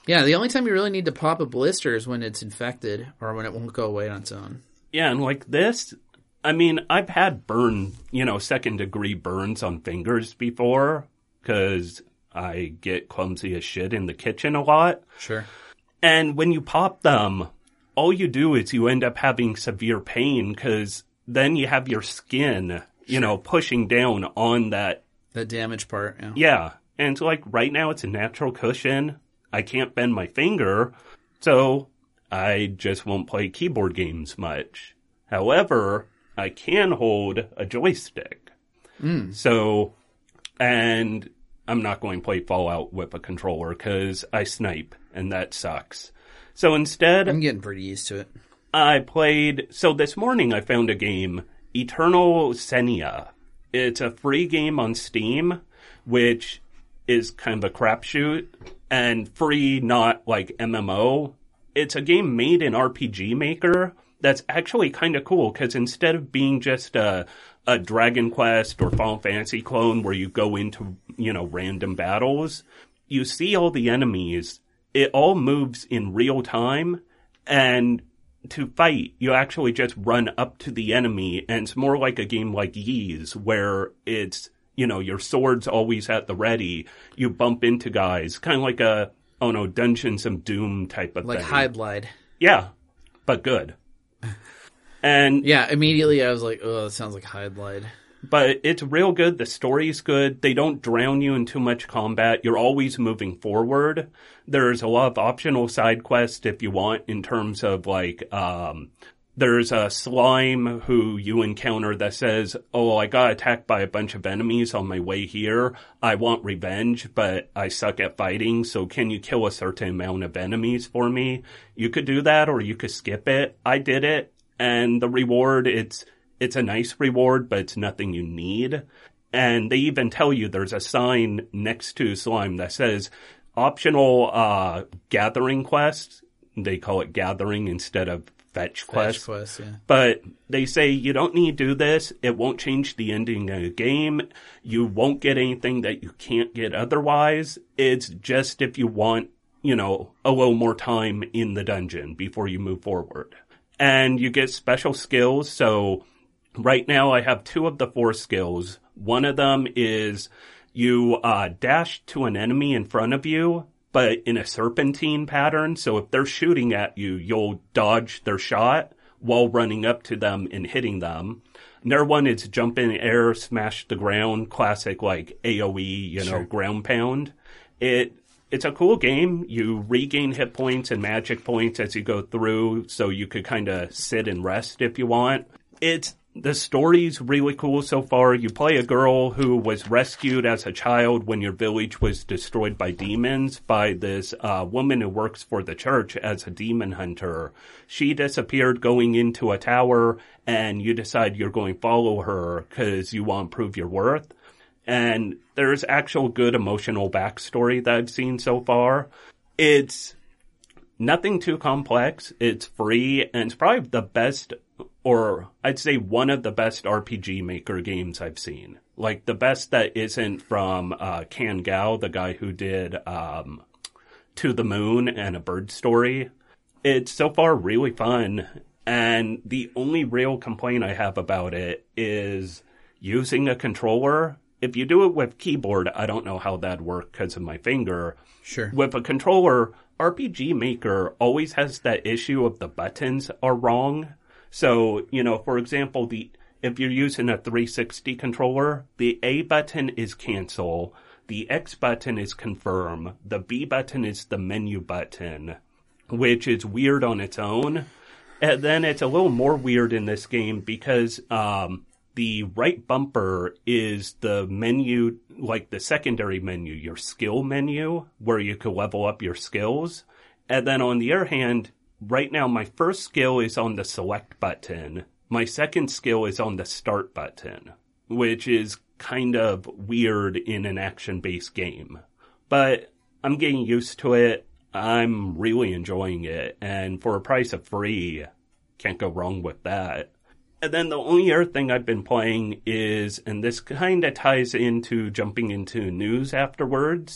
Yeah, the only time you really need to pop a blister is when it's infected or when it won't go away on its own.
Yeah, and like this, I mean, I've had burn, you know, second degree burns on fingers before because I get clumsy as shit in the kitchen a lot.
Sure.
And when you pop them, all you do is you end up having severe pain because then you have your skin, you sure. know, pushing down on that.
The damaged part, yeah.
Yeah. And it's like right now it's a natural cushion. I can't bend my finger, so I just won't play keyboard games much. However, I can hold a joystick. Mm. So, and I'm not going to play Fallout with a controller because I snipe, and that sucks. So instead...
I'm getting pretty used to it.
I played... So this morning I found a game, Eternal Xenia. It's a free game on Steam, which is kind of a crapshoot, and free, not like M M O. It's a game made in R P G Maker that's actually kind of cool, because instead of being just a, a Dragon Quest or Final Fantasy clone where you go into, you know, random battles, you see all the enemies. It all moves in real time, and to fight, you actually just run up to the enemy, and it's more like a game like Ys, where it's, you know, your sword's always at the ready. You bump into guys, kind of like a, oh no, Dungeons of Doom type of
like
thing. Like
Hide Glide.
Yeah, but good. And
yeah, immediately I was like, oh, that sounds like Hide Glide.
But it's real good. The story's good. They don't drown you in too much combat. You're always moving forward. There's a lot of optional side quests if you want, in terms of like, um, there's a slime who you encounter that says, oh, I got attacked by a bunch of enemies on my way here. I want revenge, but I suck at fighting. So can you kill a certain amount of enemies for me? You could do that, or you could skip it. I did it. And the reward, it's, It's a nice reward, but it's nothing you need. And they even tell you there's a sign next to slime that says optional uh gathering quests. They call it gathering instead of fetch quests.
Fetch quests, yeah.
But they say you don't need to do this. It won't change the ending of the game. You won't get anything that you can't get otherwise. It's just if you want, you know, a little more time in the dungeon before you move forward. And you get special skills, so right now I have two of the four skills. One of them is you uh dash to an enemy in front of you, but in a serpentine pattern. So if they're shooting at you, you'll dodge their shot while running up to them and hitting them. Another one is jump in the air, smash the ground, classic like A O E, you know, sure. ground pound. It It's a cool game. You regain hit points and magic points as you go through, so you could kind of sit and rest if you want. It's The story's really cool so far. You play a girl who was rescued as a child when your village was destroyed by demons by this uh, woman who works for the church as a demon hunter. She disappeared going into a tower, and you decide you're going to follow her because you want to prove your worth. And there's actual good emotional backstory that I've seen so far. It's nothing too complex. It's free, and it's probably the best, or I'd say one of the best R P G Maker games I've seen. Like, the best that isn't from uh Kan Gao, the guy who did um To the Moon and A Bird Story. It's so far really fun, and the only real complaint I have about it is using a controller. If you do it with keyboard, I don't know how that'd work because of my finger.
Sure.
With a controller, R P G Maker always has that issue of the buttons are wrong. So, you know, for example, the if you're using a three sixty controller, the A button is cancel, the X button is confirm, the B button is the menu button, which is weird on its own. And then it's a little more weird in this game because um the right bumper is the menu, like the secondary menu, your skill menu, where you can level up your skills. And then on the other hand, right now my first skill is on the select button. My second skill is on the start button, which is kind of weird in an action-based game. But I'm getting used to it. I'm really enjoying it. And for a price of free, can't go wrong with that. And then the only other thing I've been playing is, and this kind of ties into jumping into news afterwards,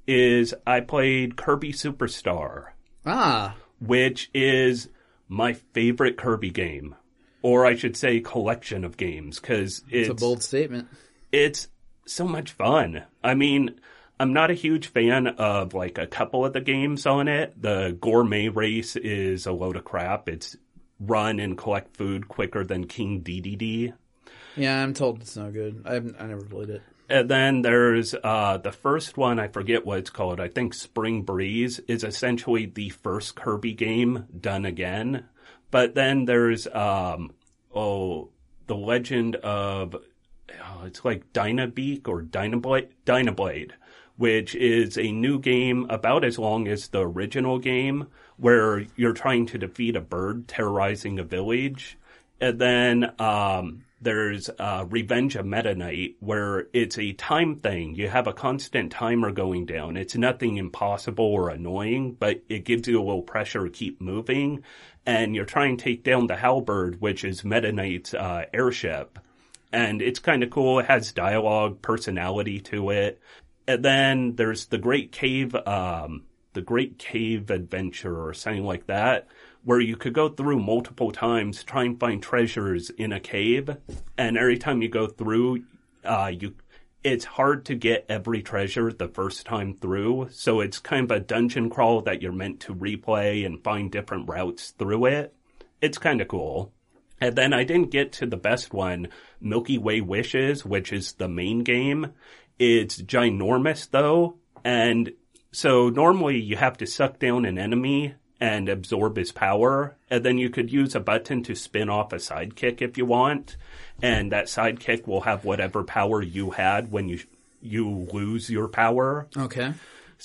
is I played Kirby Superstar.
Ah.
Which is my favorite Kirby game. Or I should say collection of games, because it's...
It's a bold statement.
It's so much fun. I mean, I'm not a huge fan of, like, a couple of the games on it. The Gourmet Race is a load of crap. It's run and collect food quicker than King D D D.
Yeah, I'm told it's no good. I haven't, I never played it.
And then there's uh, the first one, I forget what it's called. I think Spring Breeze is essentially the first Kirby game done again. But then there's, um, oh, The Legend of, oh, it's like Dynabeak or Dynablade, Dynablade, which is a new game about as long as the original game, where you're trying to defeat a bird terrorizing a village. And then um, there's uh, Revenge of Meta Knight, where it's a time thing. You have a constant timer going down. It's nothing impossible or annoying, but it gives you a little pressure to keep moving. And you're trying to take down the Halberd, which is Meta Knight's uh, airship. And it's kind of cool. It has dialogue, personality to it. And then there's the Great Cave, um, the Great Cave Adventure or something like that, where you could go through multiple times, try and find treasures in a cave. And every time you go through, uh, you, it's hard to get every treasure the first time through. So it's kind of a dungeon crawl that you're meant to replay and find different routes through it. It's kind of cool. And then I didn't get to the best one, Milky Way Wishes, which is the main game. It's ginormous though. And so normally you have to suck down an enemy and absorb his power. And then you could use a button to spin off a sidekick if you want. And that sidekick will have whatever power you had when you, you lose your power.
Okay.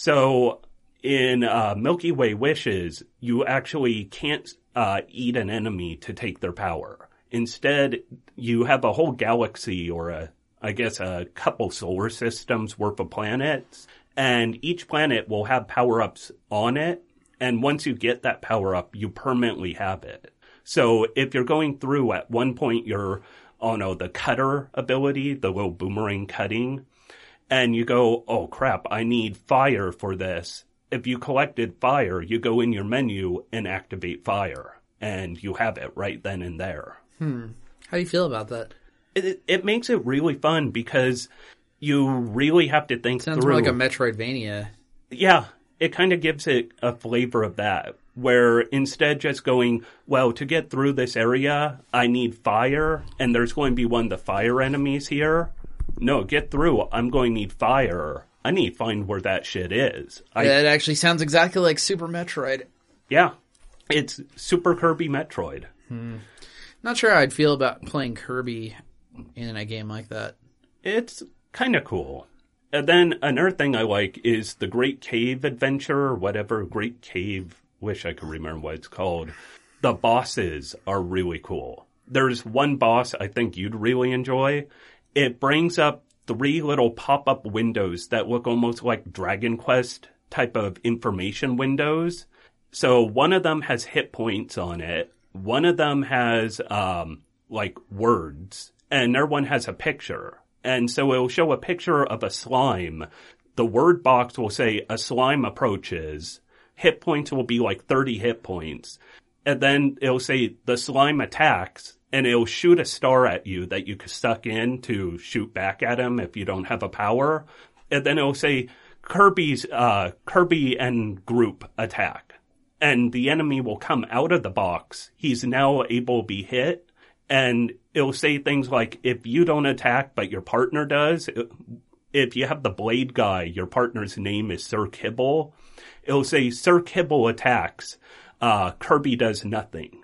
So in uh, Milky Way Wishes, you actually can't uh, eat an enemy to take their power. Instead, you have a whole galaxy or a, I guess, a couple solar systems worth of planets. And each planet will have power-ups on it. And once you get that power-up, you permanently have it. So if you're going through at one point, you're, oh no, the cutter ability, the little boomerang cutting, and you go, oh crap, I need fire for this. If you collected fire, you go in your menu and activate fire, and you have it right then and there.
Hmm. How do you feel about that?
It, it makes it really fun because you really have to think
Sounds
through.
more like a Metroidvania.
Yeah, it kind of gives it a flavor of that, where instead just going, well, to get through this area, I need fire, and there's going to be one of the fire enemies here. No, get through, I'm going to need fire. I need to find where that shit is. I,
yeah, it actually sounds exactly like Super Metroid.
Yeah, it's Super Kirby Metroid.
Hmm. Not sure how I'd feel about playing Kirby in a game like that.
It's kind of cool. And then another thing I like is the Great Cave Adventure, or whatever, Great Cave, wish I could remember what it's called. The bosses are really cool. There's one boss I think you'd really enjoy. It brings up three little pop-up windows that look almost like Dragon Quest type of information windows. So one of them has hit points on it. One of them has, um, like words, and another one has a picture. And so it'll show a picture of a slime. The word box will say, a slime approaches. Hit points will be like thirty hit points. And then it'll say, the slime attacks, and it'll shoot a star at you that you can suck in to shoot back at him if you don't have a power. And then it'll say, Kirby's, uh, Kirby and group attack. And the enemy will come out of the box. He's now able to be hit. And it'll say things like, if you don't attack, but your partner does, if you have the blade guy, your partner's name is Sir Kibble, it'll say, Sir Kibble attacks, uh, Kirby does nothing.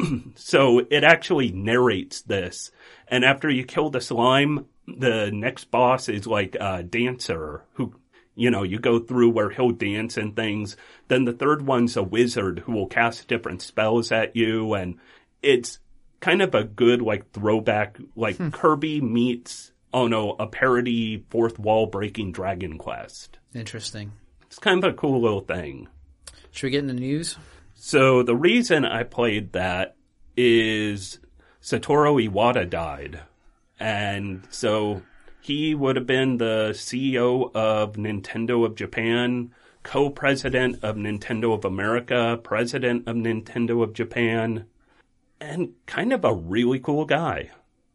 So it actually narrates this. And after you kill the slime, the next boss is like a dancer who, you know, you go through where he'll dance and things. Then the third one's a wizard who will cast different spells at you. And it's kind of a good, like, throwback, like, hmm. Kirby meets, oh no, a parody fourth wall breaking Dragon Quest.
Interesting.
It's kind of a cool little thing.
Should we get into news?
So the reason I played that is Satoru Iwata died. And so He would have been the C E O of Nintendo of Japan, co-president of Nintendo of America, president of Nintendo of Japan, and kind of a really cool guy.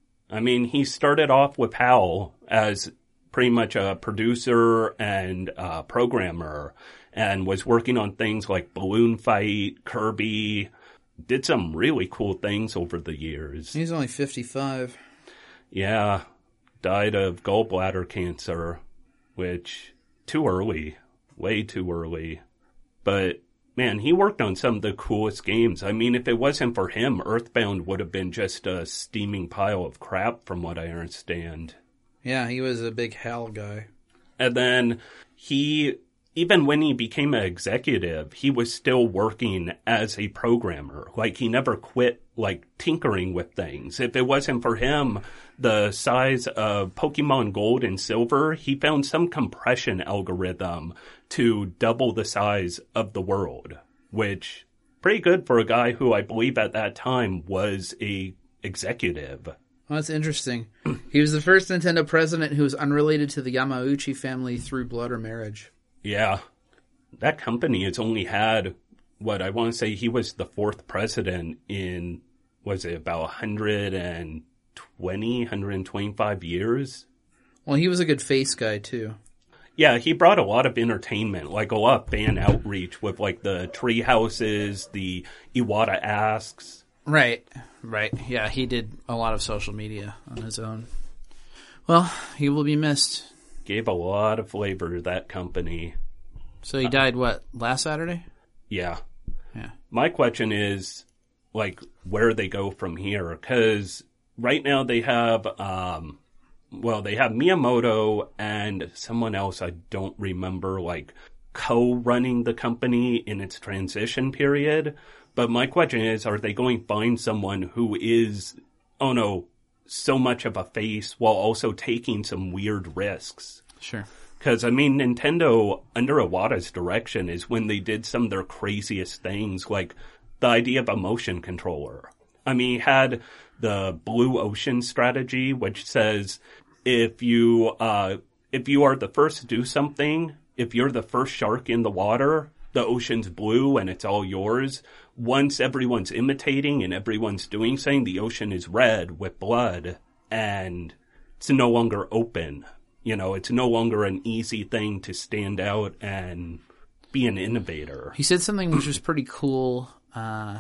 I mean, he started off with HAL as pretty much a producer and uh, programmer, and was working on things like Balloon Fight, Kirby, did some really cool things over the years.
He's only fifty-five.
Yeah, died of gallbladder cancer, which, too early, way too early. But, man, he worked on some of the coolest games. I mean, if it wasn't for him, Earthbound would have been just a steaming pile of crap, from what I understand.
Yeah, he was a big HAL guy.
And then he, even when he became an executive, he was still working as a programmer. Like, he never quit, like, tinkering with things. If it wasn't for him, the size of Pokemon Gold and Silver, he found some compression algorithm to double the size of the world, which, pretty good for a guy who I believe at that time was a executive.
Well, that's interesting. He was the first Nintendo president who was unrelated to the Yamauchi family through blood or marriage.
Yeah. That company has only had, what I want to say, he was the fourth president in, was it about one hundred twenty, one hundred twenty-five years?
Well, he was a good face guy, too.
Yeah, he brought a lot of entertainment, like a lot of fan outreach with, like, the tree houses, the Iwata Asks.
Right, right. Yeah, he did a lot of social media on his own. Well, he will be missed.
Gave a lot of flavor to that company.
So he died, what, last Saturday?
Yeah.
Yeah.
My question is, like, where they go from here? Because right now they have, um, well, they have Miyamoto and someone else I don't remember, like, co-running the company in its transition period. But my question is, are they going to find someone who is, oh no, so much of a face while also taking some weird risks?
Sure.
Because, I mean, Nintendo, under Iwata's direction, is when they did some of their craziest things, like the idea of a motion controller. I mean, he had the Blue Ocean strategy, which says if you, uh, if you are the first to do something, if you're the first shark in the water, the ocean's blue and it's all yours. Once everyone's imitating and everyone's doing something, the ocean is red with blood and it's no longer open. You know, it's no longer an easy thing to stand out and be an innovator.
He said something which was pretty cool. Uh,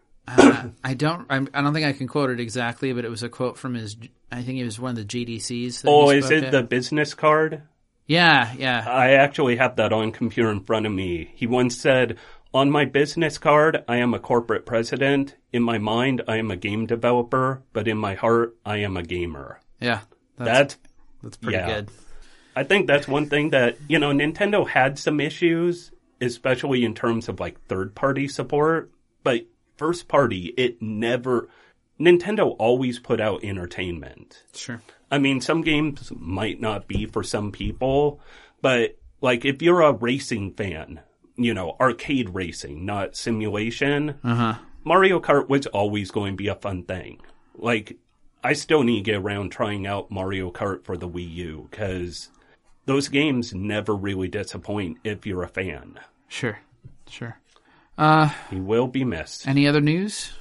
uh, I don't, I don't think I can quote it exactly, but it was a quote from his. I think it was one of the G D Cs. That
oh,
he
is
spoke
it
at.
the business card?
Yeah, yeah.
I actually have that on computer in front of me. He once said, "On my business card, I am a corporate president. In my mind, I am a game developer, but in my heart, I am a gamer."
Yeah,
That's
that's, that's pretty
yeah.
good.
I think that's one thing that, you know, Nintendo had some issues, especially in terms of like third party support, but first party, it never, Nintendo always put out entertainment.
Sure.
I mean, some games might not be for some people, but like if you're a racing fan, you know, arcade racing, not simulation,
Uh-huh.
Mario Kart was always going to be a fun thing. Like, I still need to get around trying out Mario Kart for the Wii U, because those games never really disappoint if you're a fan.
Sure, sure. Uh,
He will be missed.
any other news?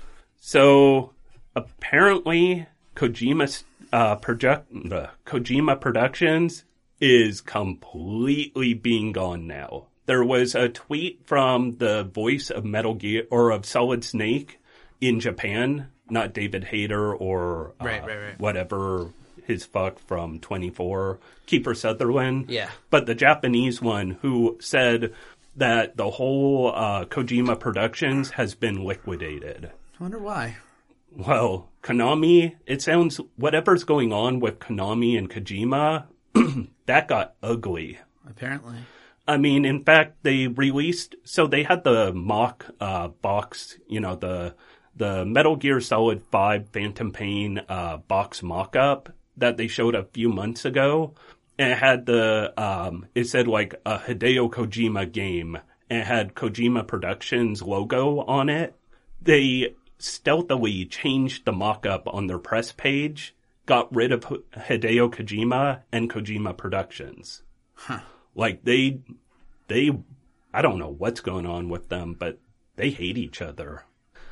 So, apparently, Kojima, uh, project, uh, Kojima Productions is completely being gone now. There was a tweet from the voice of Metal Gear, or of Solid Snake in Japan, not David Hayter or uh,
Right, right, right.
whatever his fuck from twenty-four, Kiefer Sutherland.
Yeah.
But the Japanese one who said that the whole uh, Kojima Productions has been liquidated.
I wonder why.
Well, Konami, it sounds, whatever's going on with Konami and Kojima, that got ugly.
Apparently.
I mean, in fact, they released, so they had the mock uh, box, you know, the the Metal Gear Solid five Phantom Pain uh, box mock-up that they showed a few months ago. And it had the, um, it said like a Hideo Kojima game, and it had Kojima Productions logo on it. They stealthily changed the mock-up on their press page, got rid of Hideo Kojima and Kojima Productions.
Huh.
Like, they, they, I don't know what's going on with them, but they hate each other.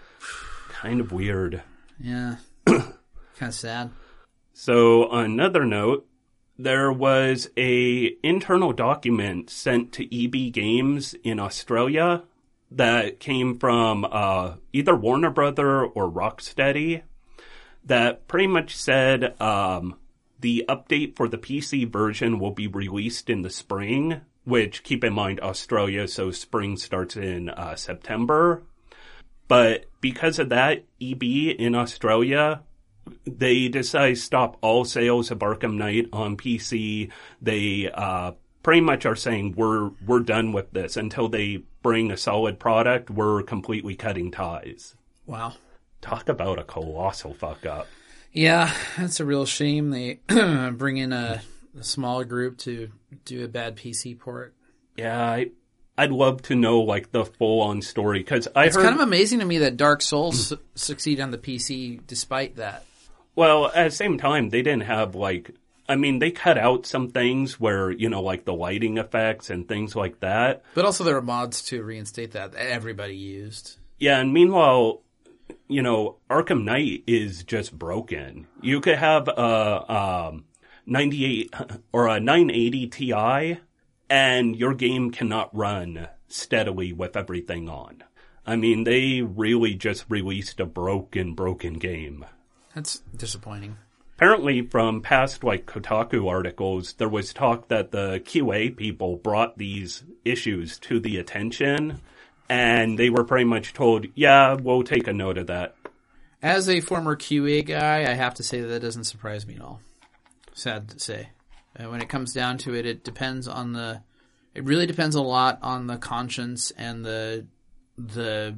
Kind of weird.
Yeah. Kind of sad.
So, on another note, there was a internal document sent to E B Games in Australia that came from uh, either Warner Brother or Rocksteady that pretty much said um, the update for the P C version will be released in the spring, which, keep in mind, Australia, so spring starts in uh, September. But because of that, E B in Australia, they decided to stop all sales of Arkham Knight on P C. They uh, pretty much are saying, we're we're done with this. Until they bring a solid product, we're completely cutting ties.
Wow.
Talk about a colossal fuck up.
Yeah, that's a real shame. They bring in a, a smaller group to do a bad P C port.
Yeah, I, I'd love to know, like, the full-on story, because I
It's
heard...
kind of amazing to me that Dark Souls su- succeed on the P C despite that.
Well, at the same time, they didn't have, like... I mean, they cut out some things where, you know, like the lighting effects and things like that.
But also there are mods to reinstate that that everybody used.
Yeah, and meanwhile, you know, Arkham Knight is just broken. You could have a um, ninety-eight or a nine eighty Ti, and your game cannot run steadily with everything on. I mean, they really just released a broken, broken game.
That's disappointing.
Apparently, from past, like, Kotaku articles, there was talk that the Q A people brought these issues to the attention, and they were pretty much told, yeah, we'll take a note of that.
As a former Q A guy, I have to say that, that doesn't surprise me at all. Sad to say. And when it comes down to it, it depends on the... It really depends a lot on the conscience and the the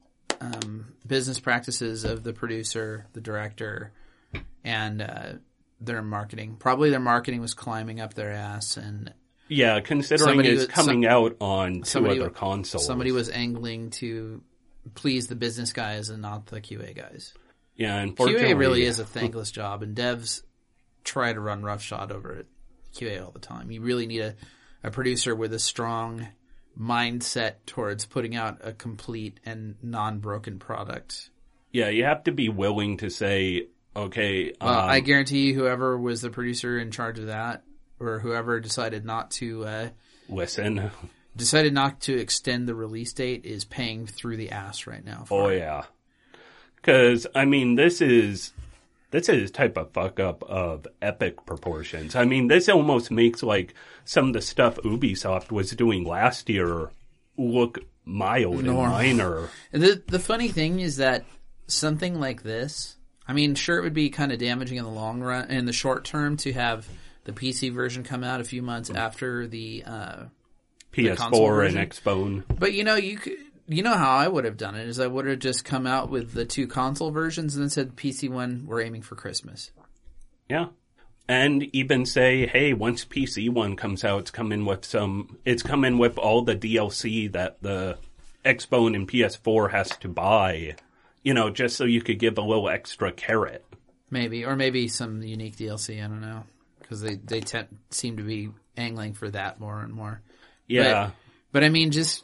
um, business practices of the producer, the director, and uh, their marketing. Probably their marketing was climbing up their ass, and
yeah, considering it's was, coming some, out on two somebody, other consoles.
Somebody was angling to please the business guys and not the Q A guys.
Yeah, unfortunately,
Q A really is a thankless job, and devs try to run roughshod over it. Q A all the time. You really need a, a producer with a strong mindset towards putting out a complete and non-broken product.
Yeah, you have to be willing to say, okay...
Well,
um,
I guarantee you whoever was the producer in charge of that, or whoever decided not to... Uh,
listen.
Decided not to extend the release date is paying through the ass right now.
Oh,
it.
yeah. Because, I mean, this is... This is type of fuck up of epic proportions. I mean, this almost makes, like, some of the stuff Ubisoft was doing last year look mild Normal. and minor.
The, the funny thing is that something like this, I mean, sure, it would be kind of damaging in the long run, in the short term, to have the P C version come out a few months after the uh,
P S four and Xbone.
But, you know, you could... You know how I would have done it is I would have just come out with the two console versions and then said P C one, we're aiming for Christmas.
Yeah. And even say, hey, once P C one comes out, it's coming with some, it's coming with all the D L C that the Xbone and P S four has to buy, you know, just so you could give a little extra carrot.
Maybe, or maybe some unique D L C, I don't know. Because they, they te- seem to be angling for that more and more.
Yeah.
But, but I mean, just...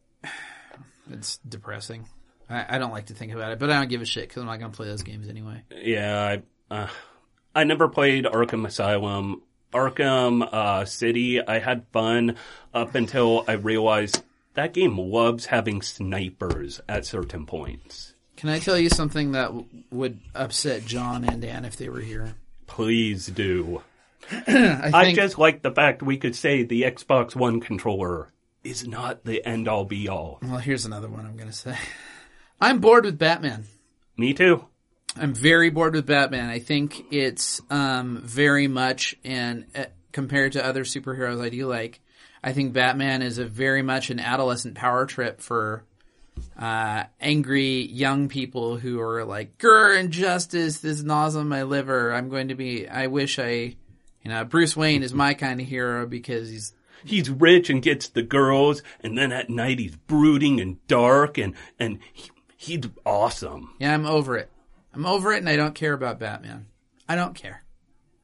It's depressing. I, I don't like to think about it, but I don't give a shit because I'm not going to play those games anyway.
Yeah, I, uh, I never played Arkham Asylum. Arkham uh, City, I had fun up until I realized that game loves having snipers at certain points.
Can I tell you something that w- would upset John and Dan if they were here?
Please do.
I, think...
I just like the fact we could say the Xbox One controller is not the end-all be-all.
Well, here's another one I'm going to say. I'm bored with Batman.
Me too.
I'm very bored with Batman. I think it's um, very much, and uh, compared to other superheroes I do like, I think Batman is a very much an adolescent power trip for uh, angry young people who are like, grr, injustice, this gnaws on my liver. I'm going to be, I wish I, you know, Bruce Wayne is my kind of hero because he's
He's rich and gets the girls, and then at night he's brooding and dark, and, and he, he's awesome.
Yeah, I'm over it. I'm over it, and I don't care about Batman. I don't care.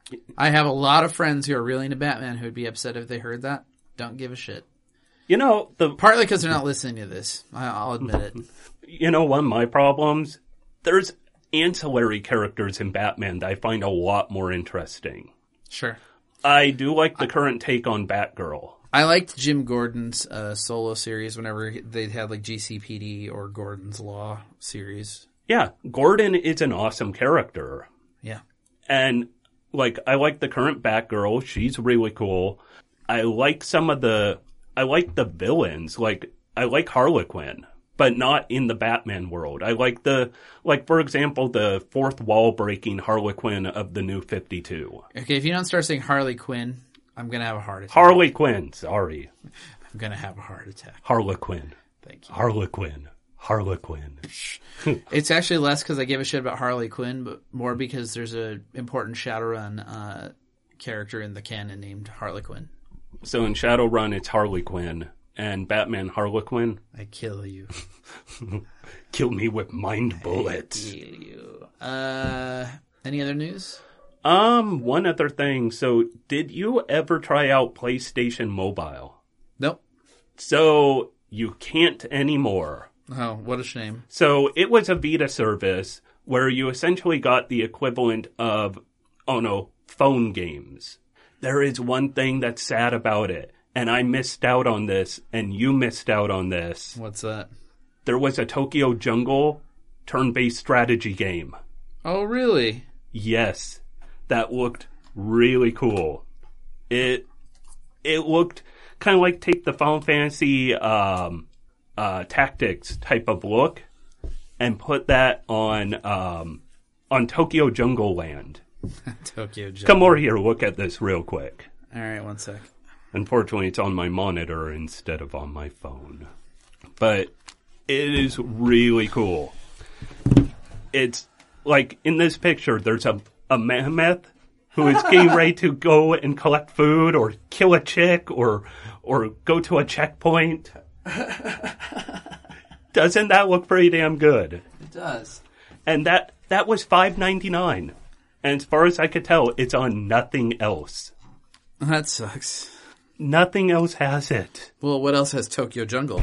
I have a lot of friends who are really into Batman who would be upset if they heard that. Don't give a shit.
You know, the
Partly because they're not listening to this. I, I'll admit it.
You know, one of my problems, there's ancillary characters in Batman that I find a lot more interesting.
Sure.
I do like the current take on Batgirl.
I liked Jim Gordon's uh, solo series whenever they had like G C P D or Gordon's Law series.
Yeah, Gordon is an awesome character.
Yeah.
And, like, I like the current Batgirl. She's really cool. I like some of the... I like the villains. Like, I like Harley Quinn, but not in the Batman world. I like the... Like, for example, the fourth wall-breaking Harley Quinn of the New fifty-two.
Okay, if you don't start saying Harley Quinn, I'm going to have a heart attack.
Harley Quinn, sorry.
I'm going to have a heart attack.
Harley Quinn.
Thank you.
Harley Quinn. Harley Quinn.
It's actually less because I give a shit about Harley Quinn, but more because there's a important Shadowrun uh, character in the canon named Harley Quinn.
So in Shadowrun, it's Harley Quinn, and Batman Harley Quinn.
I kill you.
Kill me with mind bullets.
I kill you. Uh, any other news?
Um, one other thing. So, did you ever try out PlayStation Mobile?
Nope.
So, you can't anymore.
Oh, what a shame.
So, it was a Vita service where you essentially got the equivalent of, oh no, phone games. There is one thing that's sad about it, and I missed out on this, and you missed out on this.
What's that?
There was a Tokyo Jungle turn-based strategy game.
Oh, really?
Yes. That looked really cool. It it looked kind of like take the Final Fantasy um, uh, Tactics type of look and put that on um, on Tokyo Jungle Land.
Tokyo Jungle.
Come over here, look at this real quick.
All right, one sec.
Unfortunately, it's on my monitor instead of on my phone. But it is really cool. It's like in this picture, there's a a mammoth who is getting ready to go and collect food or kill a chick or or go to a checkpoint. Doesn't that look pretty damn good?
It does.
And that that was five ninety-nine. And as far as I could tell, it's on nothing else.
That sucks.
Nothing else has it.
Well, what else has Tokyo Jungle?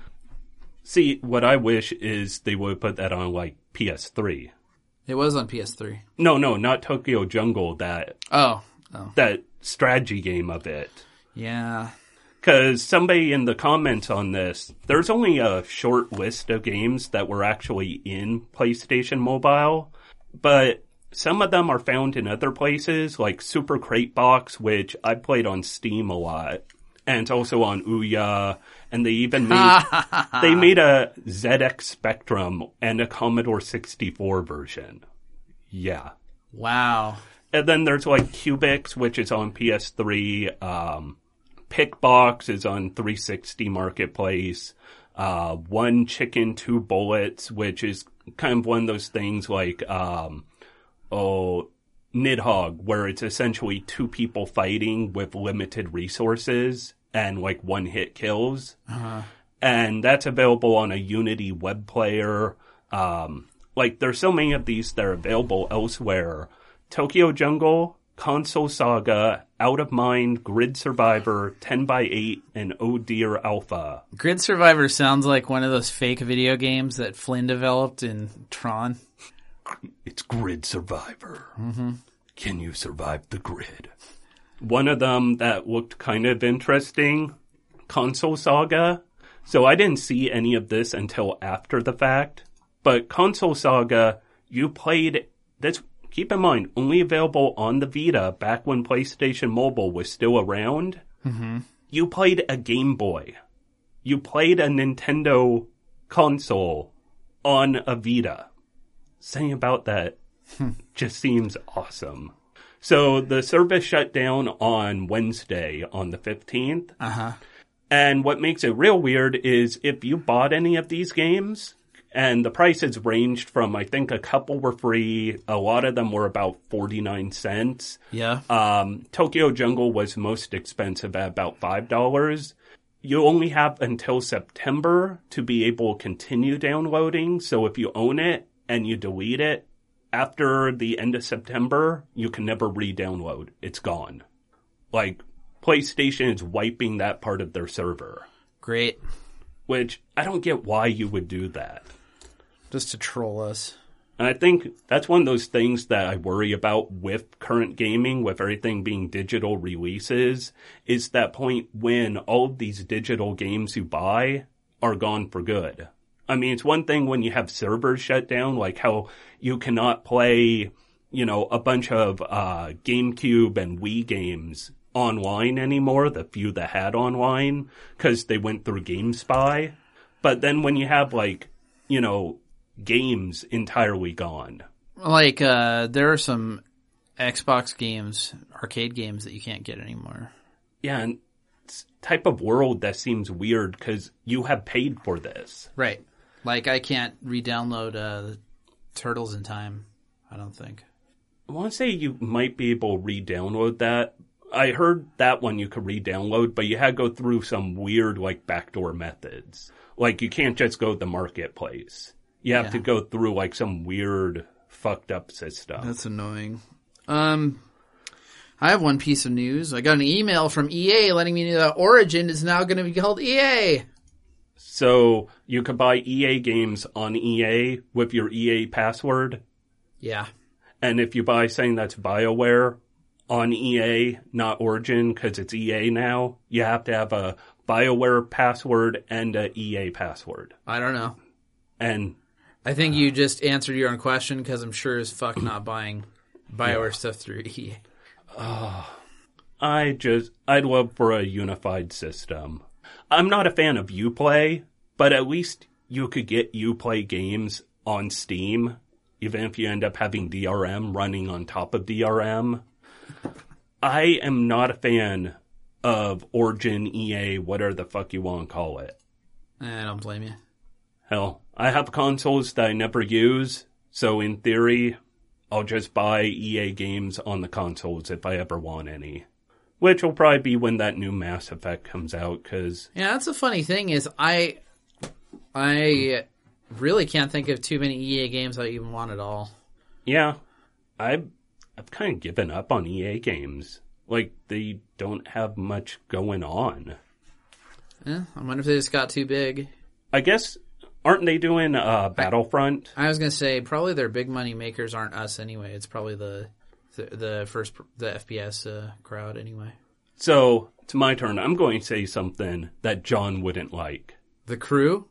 See, what I wish is they would put that on, like, P S three.
It was on P S three.
No, no, not Tokyo Jungle, that
Oh. oh.
that strategy game of it.
Yeah.
Because somebody in the comments on this, there's only a short list of games that were actually in PlayStation Mobile, but some of them are found in other places, like Super Crate Box, which I played on Steam a lot, and it's also on Ouya, and they even made they made a Z X Spectrum and a Commodore sixty-four version. Yeah.
Wow.
And then there's like Cubix, which is on P S three. Um, Pickbox is on three sixty Marketplace. Uh, One Chicken, Two Bullets, which is kind of one of those things like, um, oh, Nidhogg, where it's essentially two people fighting with limited resources and like one hit kills.
Uh-huh.
And that's available on a Unity web player. Um, like there's so many of these that are available elsewhere. Tokyo Jungle, Console Saga, Out of Mind, Grid Survivor, ten by eight, and Oh Dear Alpha.
Grid Survivor sounds like one of those fake video games that Flynn developed in Tron.
It's Grid Survivor.
Mm-hmm.
Can you survive the grid? One of them that looked kind of interesting, Console Saga. So I didn't see any of this until after the fact. But Console Saga, you played... This, keep in mind, only available on the Vita back when PlayStation Mobile was still around.
Mm-hmm.
You played a Game Boy. You played a Nintendo console on a Vita. Saying about that just seems awesome. So the service shut down on Wednesday on the fifteenth.
Uh-huh.
And what makes it real weird is if you bought any of these games, and the prices ranged from, I think a couple were free, a lot of them were about forty-nine cents.
Yeah.
Um, Tokyo Jungle was most expensive at about five dollars. You only have until September to be able to continue downloading. So if you own it and you delete it, after the end of September, you can never re-download. It's gone. Like, PlayStation is wiping that part of their server.
Great.
Which, I don't get why you would do that.
Just to troll us.
And I think that's one of those things that I worry about with current gaming, with everything being digital releases, is that point when all of these digital games you buy are gone for good. I mean, it's one thing when you have servers shut down, like how you cannot play, you know, a bunch of uh GameCube and Wii games online anymore, the few that had online, because they went through GameSpy. But then when you have, like, you know, games entirely gone.
Like, uh, there are some Xbox games, arcade games that you can't get anymore.
Yeah, and it's a type of world that seems weird because you have paid for this.
Right. Like, I can't re-download uh, Turtles in Time, I don't think.
I want to say you might be able to re-download that. I heard that one you could re-download, but you had to go through some weird, like, backdoor methods. Like, you can't just go to the marketplace. You have
Yeah.
to go through, like, some weird, fucked up system.
That's annoying. Um, I have one piece of news. I got an email from E A letting me know that Origin is now going to be called E A.
So, you could buy E A games on E A with your E A password.
Yeah.
And if you buy saying that's BioWare on E A, not Origin, because it's E A now, you have to have a BioWare password and a E A password.
I don't know.
And
I think you just answered your own question because I'm sure as fuck not buying BioWare stuff through E A.
Oh, I just, I'd love for a unified system. I'm not a fan of Uplay, but at least you could get Uplay games on Steam, even if you end up having D R M running on top of D R M. I am not a fan of Origin, E A, whatever the fuck you want to call it.
I don't blame you.
Hell, I have consoles that I never use, so in theory, I'll just buy E A games on the consoles if I ever want any. Which will probably be when that new Mass Effect comes out, because...
Yeah, that's the funny thing is I I really can't think of too many E A games I even want at all.
Yeah, I've, I've kind of given up on E A games. Like, they don't have much going on.
Yeah, I wonder if they just got too big.
I guess, aren't they doing uh, Battlefront?
I was going to say, probably their big money makers aren't us anyway. It's probably the the, the first, the F P S uh, crowd anyway.
So, it's my turn. I'm going to say something that John wouldn't like.
The Crew?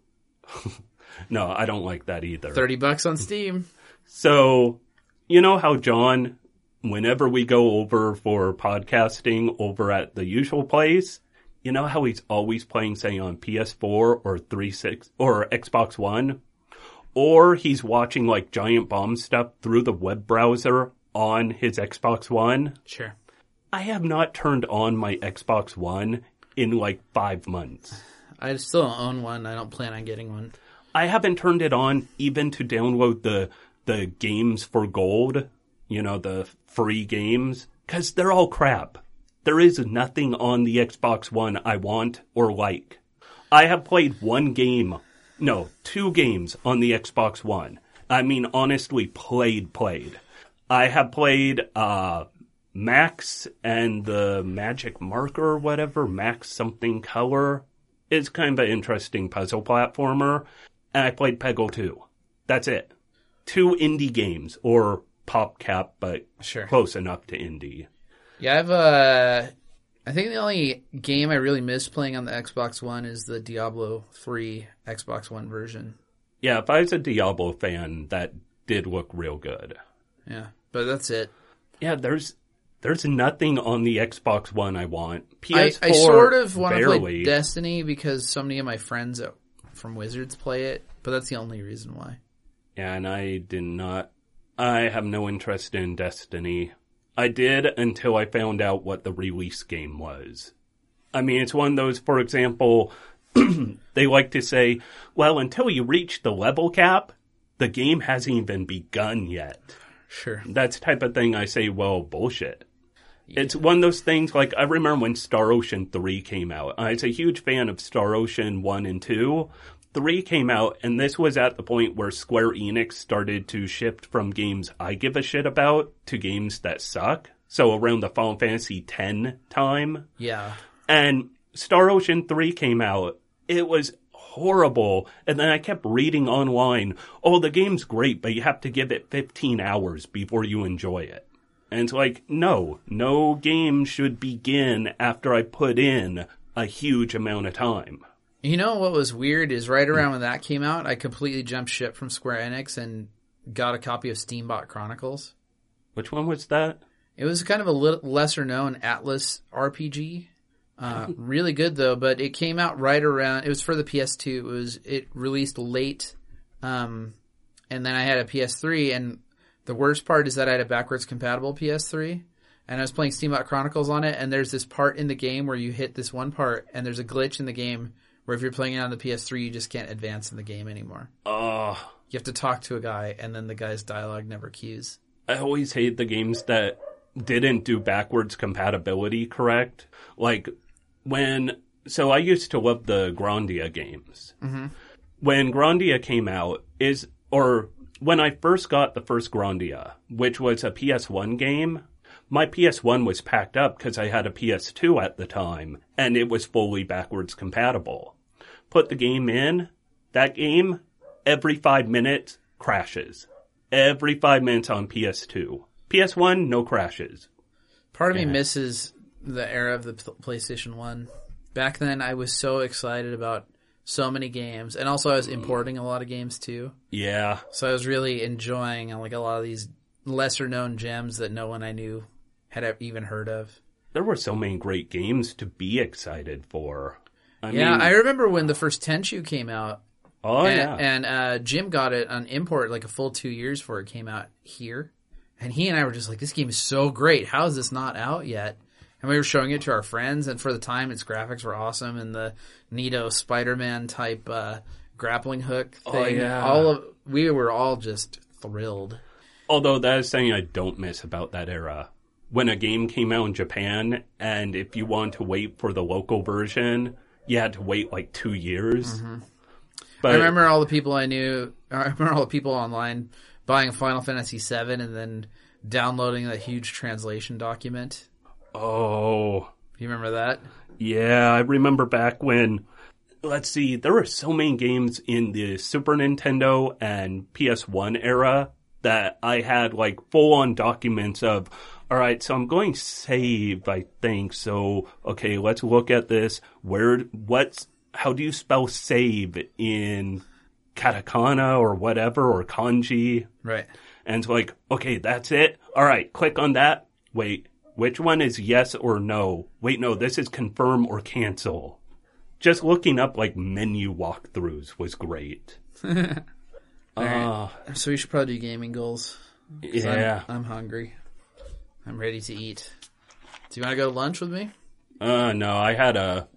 No, I don't like that either.
thirty bucks on Steam.
So, you know how John, whenever we go over for podcasting over at the usual place, you know how he's always playing, say, on P S four or three six or Xbox One? Or he's watching, like, Giant Bomb stuff through the web browser on his Xbox One?
Sure.
I have not turned on my Xbox One in, like, five months.
I still don't own one. I don't plan on getting one.
I haven't turned it on even to download the the games for gold, you know, the free games, because they're all crap. There is nothing on the Xbox One I want or like. I have played one game, no, two games on the Xbox One. I mean, honestly, played, played. I have played uh, Max and the Magic Marker or whatever, Max something color. It's kind of an interesting puzzle platformer. And I played Peggle two. That's it. Two indie games, or PopCap, but
Sure.
close enough to indie.
Yeah, I've, uh, I think the only game I really miss playing on the Xbox One is the Diablo three Xbox One version.
Yeah, if I was a Diablo fan, that did look real good.
Yeah, but that's it.
Yeah, there's there's nothing on the Xbox One I want. P S four,
I, I sort of want to
barely.
play Destiny because so many of my friends from Wizards play it, but that's the only reason why.
Yeah, and I did not... I have no interest in Destiny. I did until I found out what the release game was. I mean, it's one of those, for example, they like to say, well, until you reach the level cap, the game hasn't even begun yet.
Sure.
That's the type of thing I say, well, bullshit. Yeah. It's one of those things, like, I remember when Star Ocean three came out. I was a huge fan of Star Ocean one and two. three came out, and this was at the point where Square Enix started to shift from games I give a shit about to games that suck. So around the Final Fantasy X time.
Yeah.
And Star Ocean three came out. It was horrible. And then I kept reading online, oh, the game's great, but you have to give it fifteen hours before you enjoy it. And it's like, no, no game should begin after I put in a huge amount of time.
You know what was weird is right around when that came out, I completely jumped ship from Square Enix and got a copy of Steambot Chronicles.
Which one was that?
It was kind of a little lesser known Atlas R P G. Uh, really good though, but it came out right around, it was for the P S two. It was, it released late. Um, and then I had a P S three, and the worst part is that I had a backwards compatible P S three, and I was playing Steambot Chronicles on it, and there's this part in the game where you hit this one part, and there's a glitch in the game where if you're playing it on the P S three, you just can't advance in the game anymore.
Oh.
You have to talk to a guy, and then the guy's dialogue never cues.
I always hate the games that didn't do backwards compatibility correct. Like, when... So I used to love the Grandia games.
Mm-hmm.
When Grandia came out, is... Or when I first got the first Grandia, which was a P S one game, my P S one was packed up because I had a P S two at the time, and it was fully backwards compatible. Put the game in, that game, every five minutes, crashes. Every five minutes on P S two. P S one, no crashes.
Part of
yeah.
me misses the era of the PlayStation one. Back then, I was so excited about so many games, and also I was importing a lot of games too.
Yeah.
So I was really enjoying like a lot of these lesser known gems that no one I knew had even heard of.
There were so many great games to be excited for. I
yeah,
mean,
I remember when the first Tenchu came out.
Oh,
and,
yeah.
And uh, Jim got it on import like a full two years before it came out here. And he and I were just like, this game is so great. How is this not out yet? And we were showing it to our friends, and for the time, its graphics were awesome, and the neato Spider-Man type uh, grappling hook thing.
Oh, yeah.
All of we were all just thrilled.
Although that is something I don't miss about that era. When a game came out in Japan, and if you wanted to wait for the local version, you had to wait like two years.
Mm-hmm.
But
I remember all the people I knew, I remember all the people online buying Final Fantasy seven and then downloading that huge translation document.
Oh.
You remember that?
Yeah, I remember back when, let's see, there were so many games in the Super Nintendo and P S one era that I had like full-on documents of, all right, so I'm going save, I think. So, okay, let's look at this. Where, what's, how do you spell save in katakana or whatever, or kanji?
Right.
And it's like, okay, that's it. All right, click on that. Wait, which one is yes or no? Wait, no, this is confirm or cancel. Just looking up like menu walkthroughs was great.
uh,
right.
So we should probably do gaming goals.
Yeah.
I'm, I'm hungry. I'm ready to eat. Do you want to go to lunch with me?
Uh, no, I had a,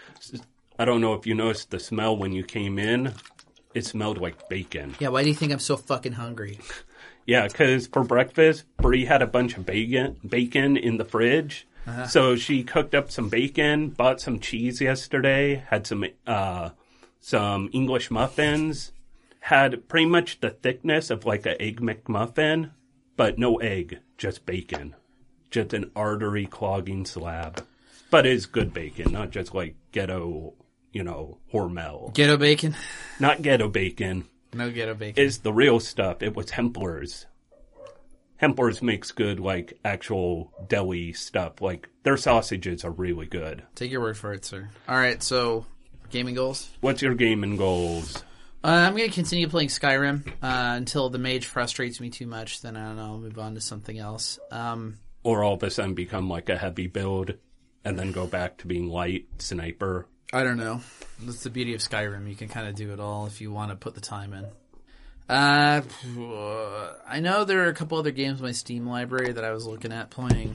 I don't know if you noticed the smell when you came in. It smelled like bacon.
Yeah, why do you think I'm so fucking hungry?
Yeah, because for breakfast, Brie had a bunch of bacon bacon in the fridge. Uh-huh. So she cooked up some bacon, bought some cheese yesterday, had some uh, some English muffins, had pretty much the thickness of like an Egg McMuffin, but no egg, just bacon. Just an artery-clogging slab. But it's good bacon, not just like ghetto, you know, Hormel.
Ghetto bacon?
Not ghetto bacon.
No ghetto bacon.
It's the real stuff. It was Hempler's. Hempler's makes good, like, actual deli stuff. Like, their sausages are really good.
Take your word for it, sir. All right, so, gaming goals?
What's your gaming goals?
Uh, I'm going to continue playing Skyrim uh, until the mage frustrates me too much. Then, I don't know, I'll move on to something else. Um,
or all of a sudden become, like, a heavy build and then go back to being light, sniper.
I don't know. That's the beauty of Skyrim. You can kind of do it all if you want to put the time in. Uh, I know there are a couple other games in my Steam library that I was looking at playing,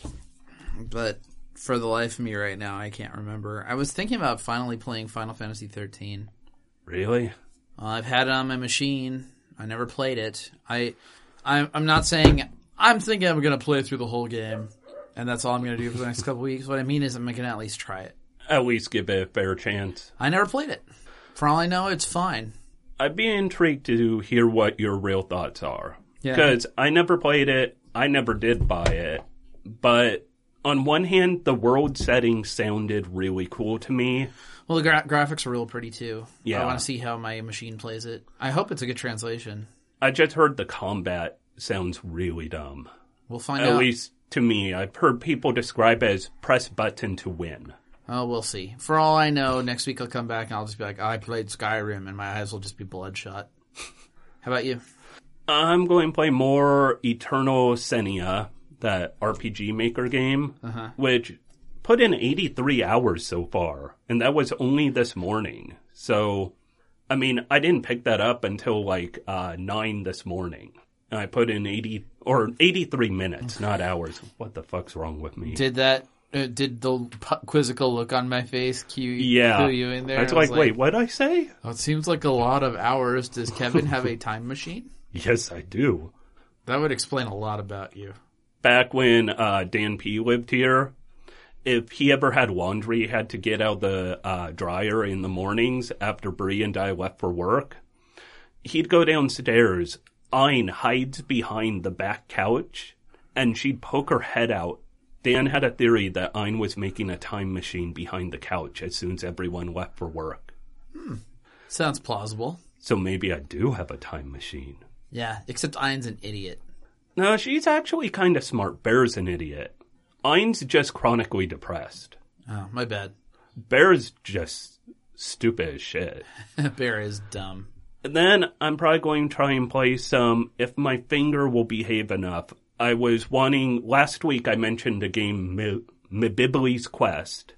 but for the life of me right now, I can't remember. I was thinking about finally playing Final Fantasy thirteen.
Really?
Well, I've had it on my machine. I never played it. I, I'm, I'm not saying I'm thinking I'm going to play through the whole game, and that's all I'm going to do for the next couple weeks. What I mean is I'm going to at least try it.
At least give it a fair chance.
I never played it. For all I know, it's fine.
I'd be intrigued to hear what your real thoughts are.
Yeah.
Because I never played it. I never did buy it. But on one hand, the world setting sounded really cool to me.
Well, the gra- graphics are real pretty, too.
Yeah.
I want to see how my machine plays it. I hope it's a good translation.
I just heard the combat sounds really dumb.
We'll find
At
out.
least to me. I've heard people describe it as press button to win.
Oh, we'll see. For all I know, next week I'll come back and I'll just be like, I played Skyrim, and my eyes will just be bloodshot. How about you?
I'm going to play more Eternal Senia, that R P G Maker game,
Uh-huh.
which put in eighty-three hours so far, and that was only this morning. So, I mean, I didn't pick that up until like uh, nine this morning. And I put in eighty or eighty-three minutes, not hours. What the fuck's wrong with me?
Did that, uh, did the p- quizzical look on my face cue,
yeah,
clue you in there?
It's
I
like,
was
wait, what did I say?
Oh, it seems like a lot of hours. Does Kevin have a time machine?
Yes, I do.
That would explain a lot about you.
Back when uh, Dan P lived here, if he ever had laundry, he had to get out the uh, dryer in the mornings after Bree and I left for work. He'd go downstairs. Ayn hides behind the back couch, and she'd poke her head out. Dan had a theory that Ayn was making a time machine behind the couch as soon as everyone left for work.
Hmm. Sounds plausible.
So maybe I do have a time machine.
Yeah, except Ayn's an idiot.
No, she's actually kind of smart. Bear's an idiot. Ayn's just chronically depressed.
Oh, my bad.
Bear's just stupid as shit.
Bear is dumb.
And then I'm probably going to try and play some If My Finger Will Behave Enough. I was wanting, last week I mentioned a game, Mbibli's Quest,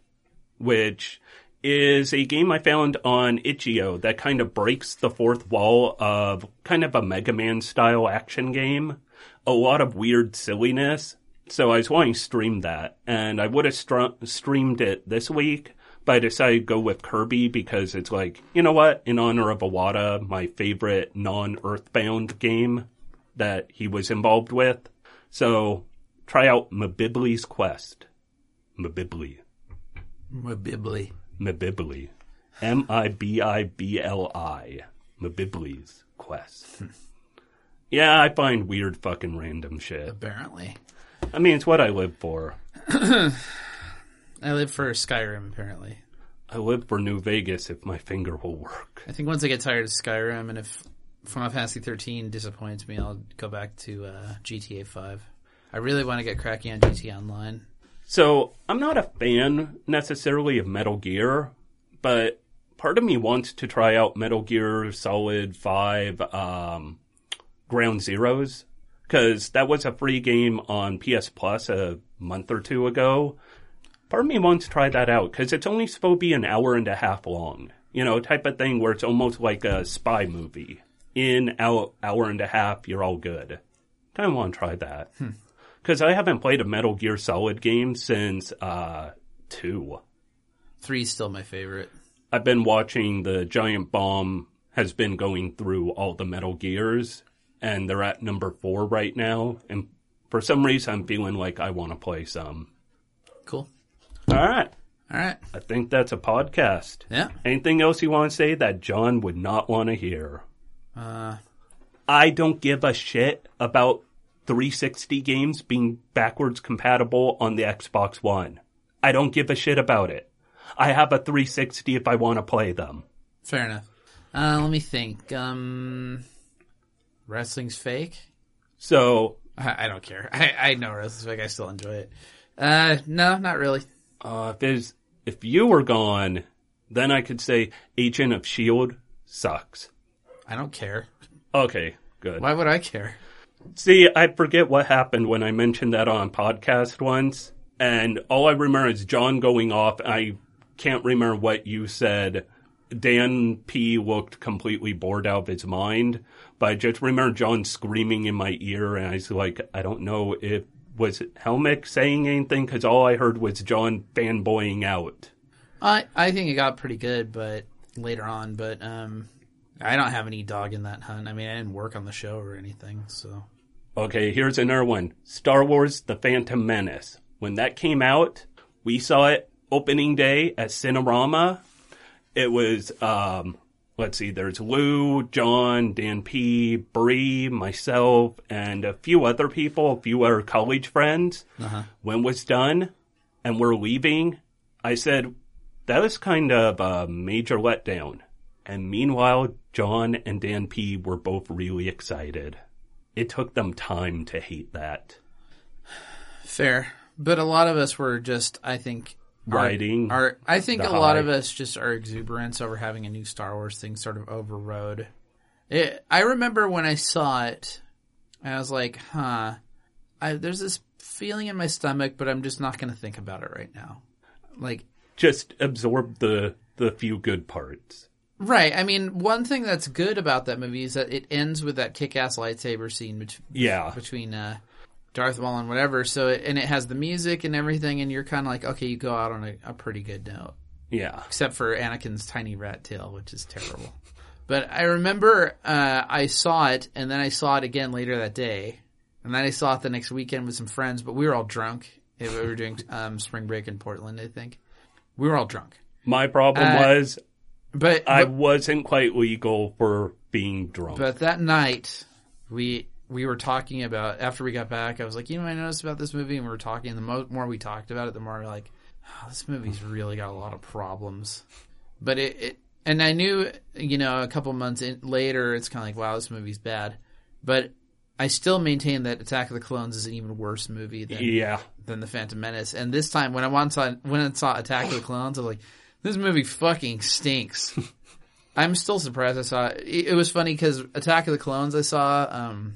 which is a game I found on itch dot i o that kind of breaks the fourth wall of kind of a Mega Man style action game. A lot of weird silliness. So I was wanting to stream that, and I would have str- streamed it this week, but I decided to go with Kirby because it's like, you know what, in honor of Iwata, my favorite non-Earthbound game that he was involved with. So try out Mbibli's Quest. Mbibli.
Mbibli.
Mbibli. M I B I B L I. Mbibli's Quest. Yeah, I find weird fucking random shit.
Apparently.
I mean, it's what I live for.
I live for Skyrim, apparently.
I live for New Vegas if my finger will work.
I think once I get tired of Skyrim, and if Final Fantasy thirteen disappoints me, I'll go back to uh, G T A five. I really want to get cracking on G T A Online.
So, I'm not a fan necessarily of Metal Gear, but part of me wants to try out Metal Gear Solid five um, Ground Zeroes, because that was a free game on P S Plus a month or two ago. Part of me wants to try that out, because it's only supposed to be an hour and a half long. You know, type of thing where it's almost like a spy movie. In hour, hour and a half, you're all good. Kind of want to try that.
Hmm.
Because I haven't played a Metal Gear Solid game since uh, two.
Three's still my favorite.
I've been watching the Giant Bomb has been going through all the Metal Gears, and they're at number four right now. And for some reason, I'm feeling like I want to play some.
Cool.
All right.
All right.
I think that's a podcast.
Yeah.
Anything else you want to say that John would not want to hear?
Uh,
I don't give a shit about three sixty games being backwards compatible on the Xbox One. I don't give a shit about it. I have a three sixty if I want to play them.
Fair enough. Uh, let me think. Um, wrestling's fake?
So...
I, I don't care. I, I know wrestling's fake. I still enjoy it. Uh, no, not really.
Uh, if, there's, if you were gone, then I could say Agent of S H I E L D sucks.
I don't care.
Okay, good.
Why would I care?
See, I forget what happened when I mentioned that on a podcast once, and all I remember is John going off. I can't remember what you said. Dan P. looked completely bored out of his mind, but I just remember John screaming in my ear, and I was like, I don't know if, was Helmick saying anything? Because all I heard was John fanboying out.
I I think it got pretty good, but later on, but um, I don't have any dog in that hunt. I mean, I didn't work on the show or anything, so.
Okay, here's another one. Star Wars The Phantom Menace. When that came out, we saw it opening day at Cinerama. It was um, let's see, there's Lou, John, Dan P., Bree, myself, and a few other people, a few other college friends. Uh-huh. When it was done and we're leaving, I said, that was kind of a major letdown. And meanwhile, John and Dan P. were both really excited. It took them time to hate that.
Fair. But a lot of us were just, I think...
Riding.
Our, our, I think a
high.
lot of us just our exuberance over having a new Star Wars thing sort of overrode. It, I remember when I saw it, I was like, huh, I, there's this feeling in my stomach, but I'm just not going to think about it right now. Like,
just absorb the, the few good parts.
Right. I mean, one thing that's good about that movie is that it ends with that kick-ass lightsaber scene bet-
yeah.
between uh, Darth Maul and whatever. So, it, and it has the music and everything, and you're kind of like, okay, you go out on a, a pretty good note.
Yeah.
Except for Anakin's tiny rat tail, which is terrible. But I remember uh, I saw it, and then I saw it again later that day. And then I saw it the next weekend with some friends, but we were all drunk. We were doing um, spring break in Portland, I think. We were all drunk.
My problem uh, was
but,
I
but,
wasn't quite legal for being drunk.
But that night, we we were talking about, after we got back, I was like, you know what I noticed about this movie? And we were talking, and the mo- more we talked about it, the more we were like, oh, this movie's really got a lot of problems. But it, it and I knew, you know, a couple months in, later, it's kind of like, wow, this movie's bad. But I still maintain that Attack of the Clones is an even worse movie than
yeah.
than The Phantom Menace. And this time, when I once saw when I saw Attack of the Clones, I was like, this movie fucking stinks. I'm still surprised I saw it. It was funny because Attack of the Clones I saw, um,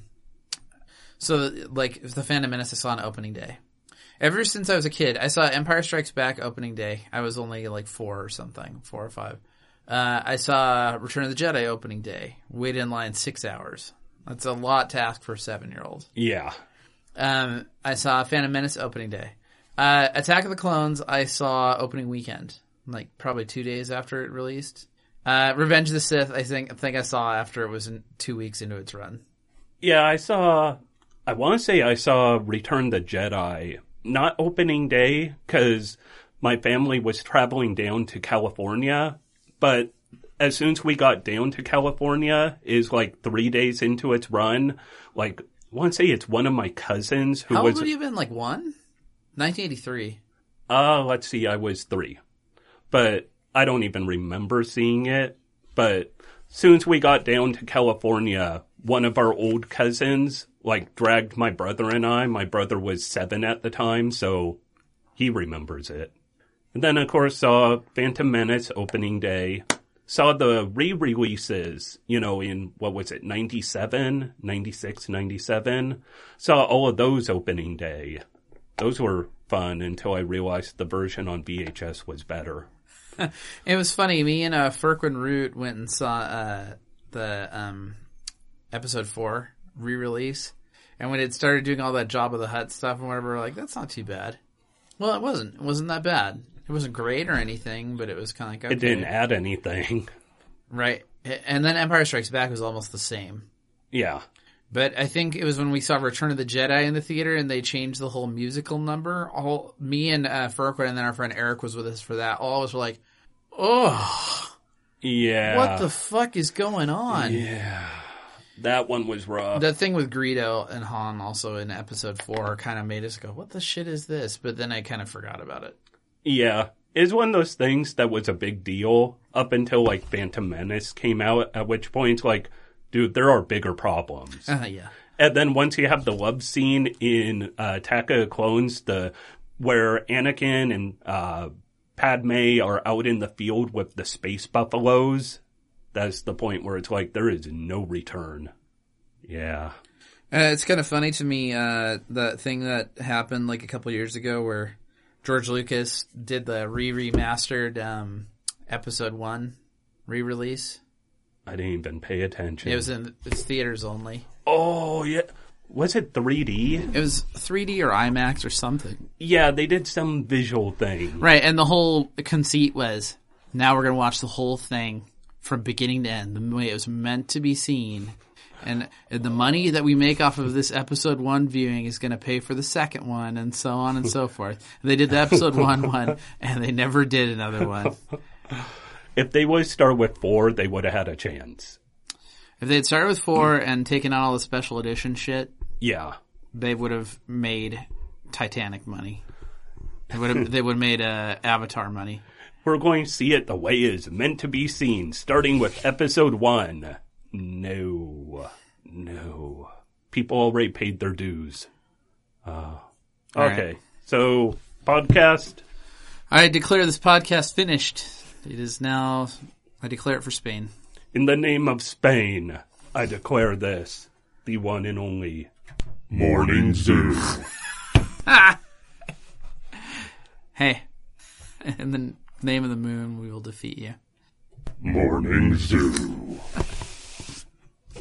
so like The Phantom Menace I saw on opening day. Ever since I was a kid, I saw Empire Strikes Back opening day. I was only like four or something, four or five. Uh, I saw Return of the Jedi opening day. Waited in line six hours. That's a lot to ask for a seven-year-old.
Yeah.
Um, I saw Phantom Menace opening day. Uh, Attack of the Clones I saw opening weekend, like probably two days after it released. Uh, Revenge of the Sith I think I think I saw after it was in two weeks into its run.
Yeah, I saw. I want to say I saw Return of the Jedi. Not opening day, because my family was traveling down to California, but as soon as we got down to California, is like three days into its run, like, I want to say it's one of my cousins who
How
was...
How old would you have been, like one? nineteen eighty-three.
Uh, let's see, I was three. But I don't even remember seeing it. But as soon as we got down to California, one of our old cousins... like, dragged my brother and I. My brother was seven at the time, so he remembers it. And then, of course, saw Phantom Menace opening day. Saw the re-releases, you know, in, what was it, ninety-seven, ninety-six, ninety-seven. Saw all of those opening day. Those were fun until I realized the version on V H S was better.
It was funny. Me and uh, Firquin Root went and saw uh, the um, episode four re-release, and when it started doing all that Jabba the Hutt stuff and whatever, we're like, that's not too bad. Well, it wasn't. It wasn't that bad. It wasn't great or anything, but it was kind of like, okay.
It didn't add anything.
Right. And then Empire Strikes Back was almost the same.
Yeah.
But I think it was when we saw Return of the Jedi in the theater and they changed the whole musical number. All me and uh, Firquin and then our friend Eric was with us for that. All of us were like, oh.
Yeah.
What the fuck is going on?
Yeah. That one was rough.
The thing with Greedo and Han also in episode four kind of made us go, what the shit is this? But then I kind of forgot about it.
Yeah. It's one of those things that was a big deal up until, like, Phantom Menace came out, at which point, like, dude, there are bigger problems.
Uh, yeah.
And then once you have the love scene in uh, Attack of the Clones, the where Anakin and uh, Padme are out in the field with the space buffaloes, that's the point where it's like, there is no return. Yeah.
Uh, it's kind of funny to me, uh, the thing that happened like a couple years ago where George Lucas did the re-remastered um, episode one re-release.
I didn't even pay attention.
It was in it's theaters only.
Oh, yeah. Was it three D?
It was three D or IMAX or something.
Yeah, they did some visual thing.
Right, and the whole conceit was, now we're going to watch the whole thing from beginning to end, the way it was meant to be seen. And the money that we make off of this episode one viewing is going to pay for the second one, and so on and so forth. And they did the episode one one, and they never did another one.
If they would start with four, they would have had a chance.
If they had started with four and taken out all the special edition shit,
yeah,
they would have made Titanic money. They would have, they would have made uh, Avatar money.
We're going to see it the way it is meant to be seen, starting with episode one. No. No. People already paid their dues. Uh, okay, right. So, podcast.
I declare this podcast finished. It is now, I declare it for Spain.
In the name of Spain, I declare this, the one and only Morning Zoo.
Hey, in the name of the moon, we will defeat you.
Morning Zoo.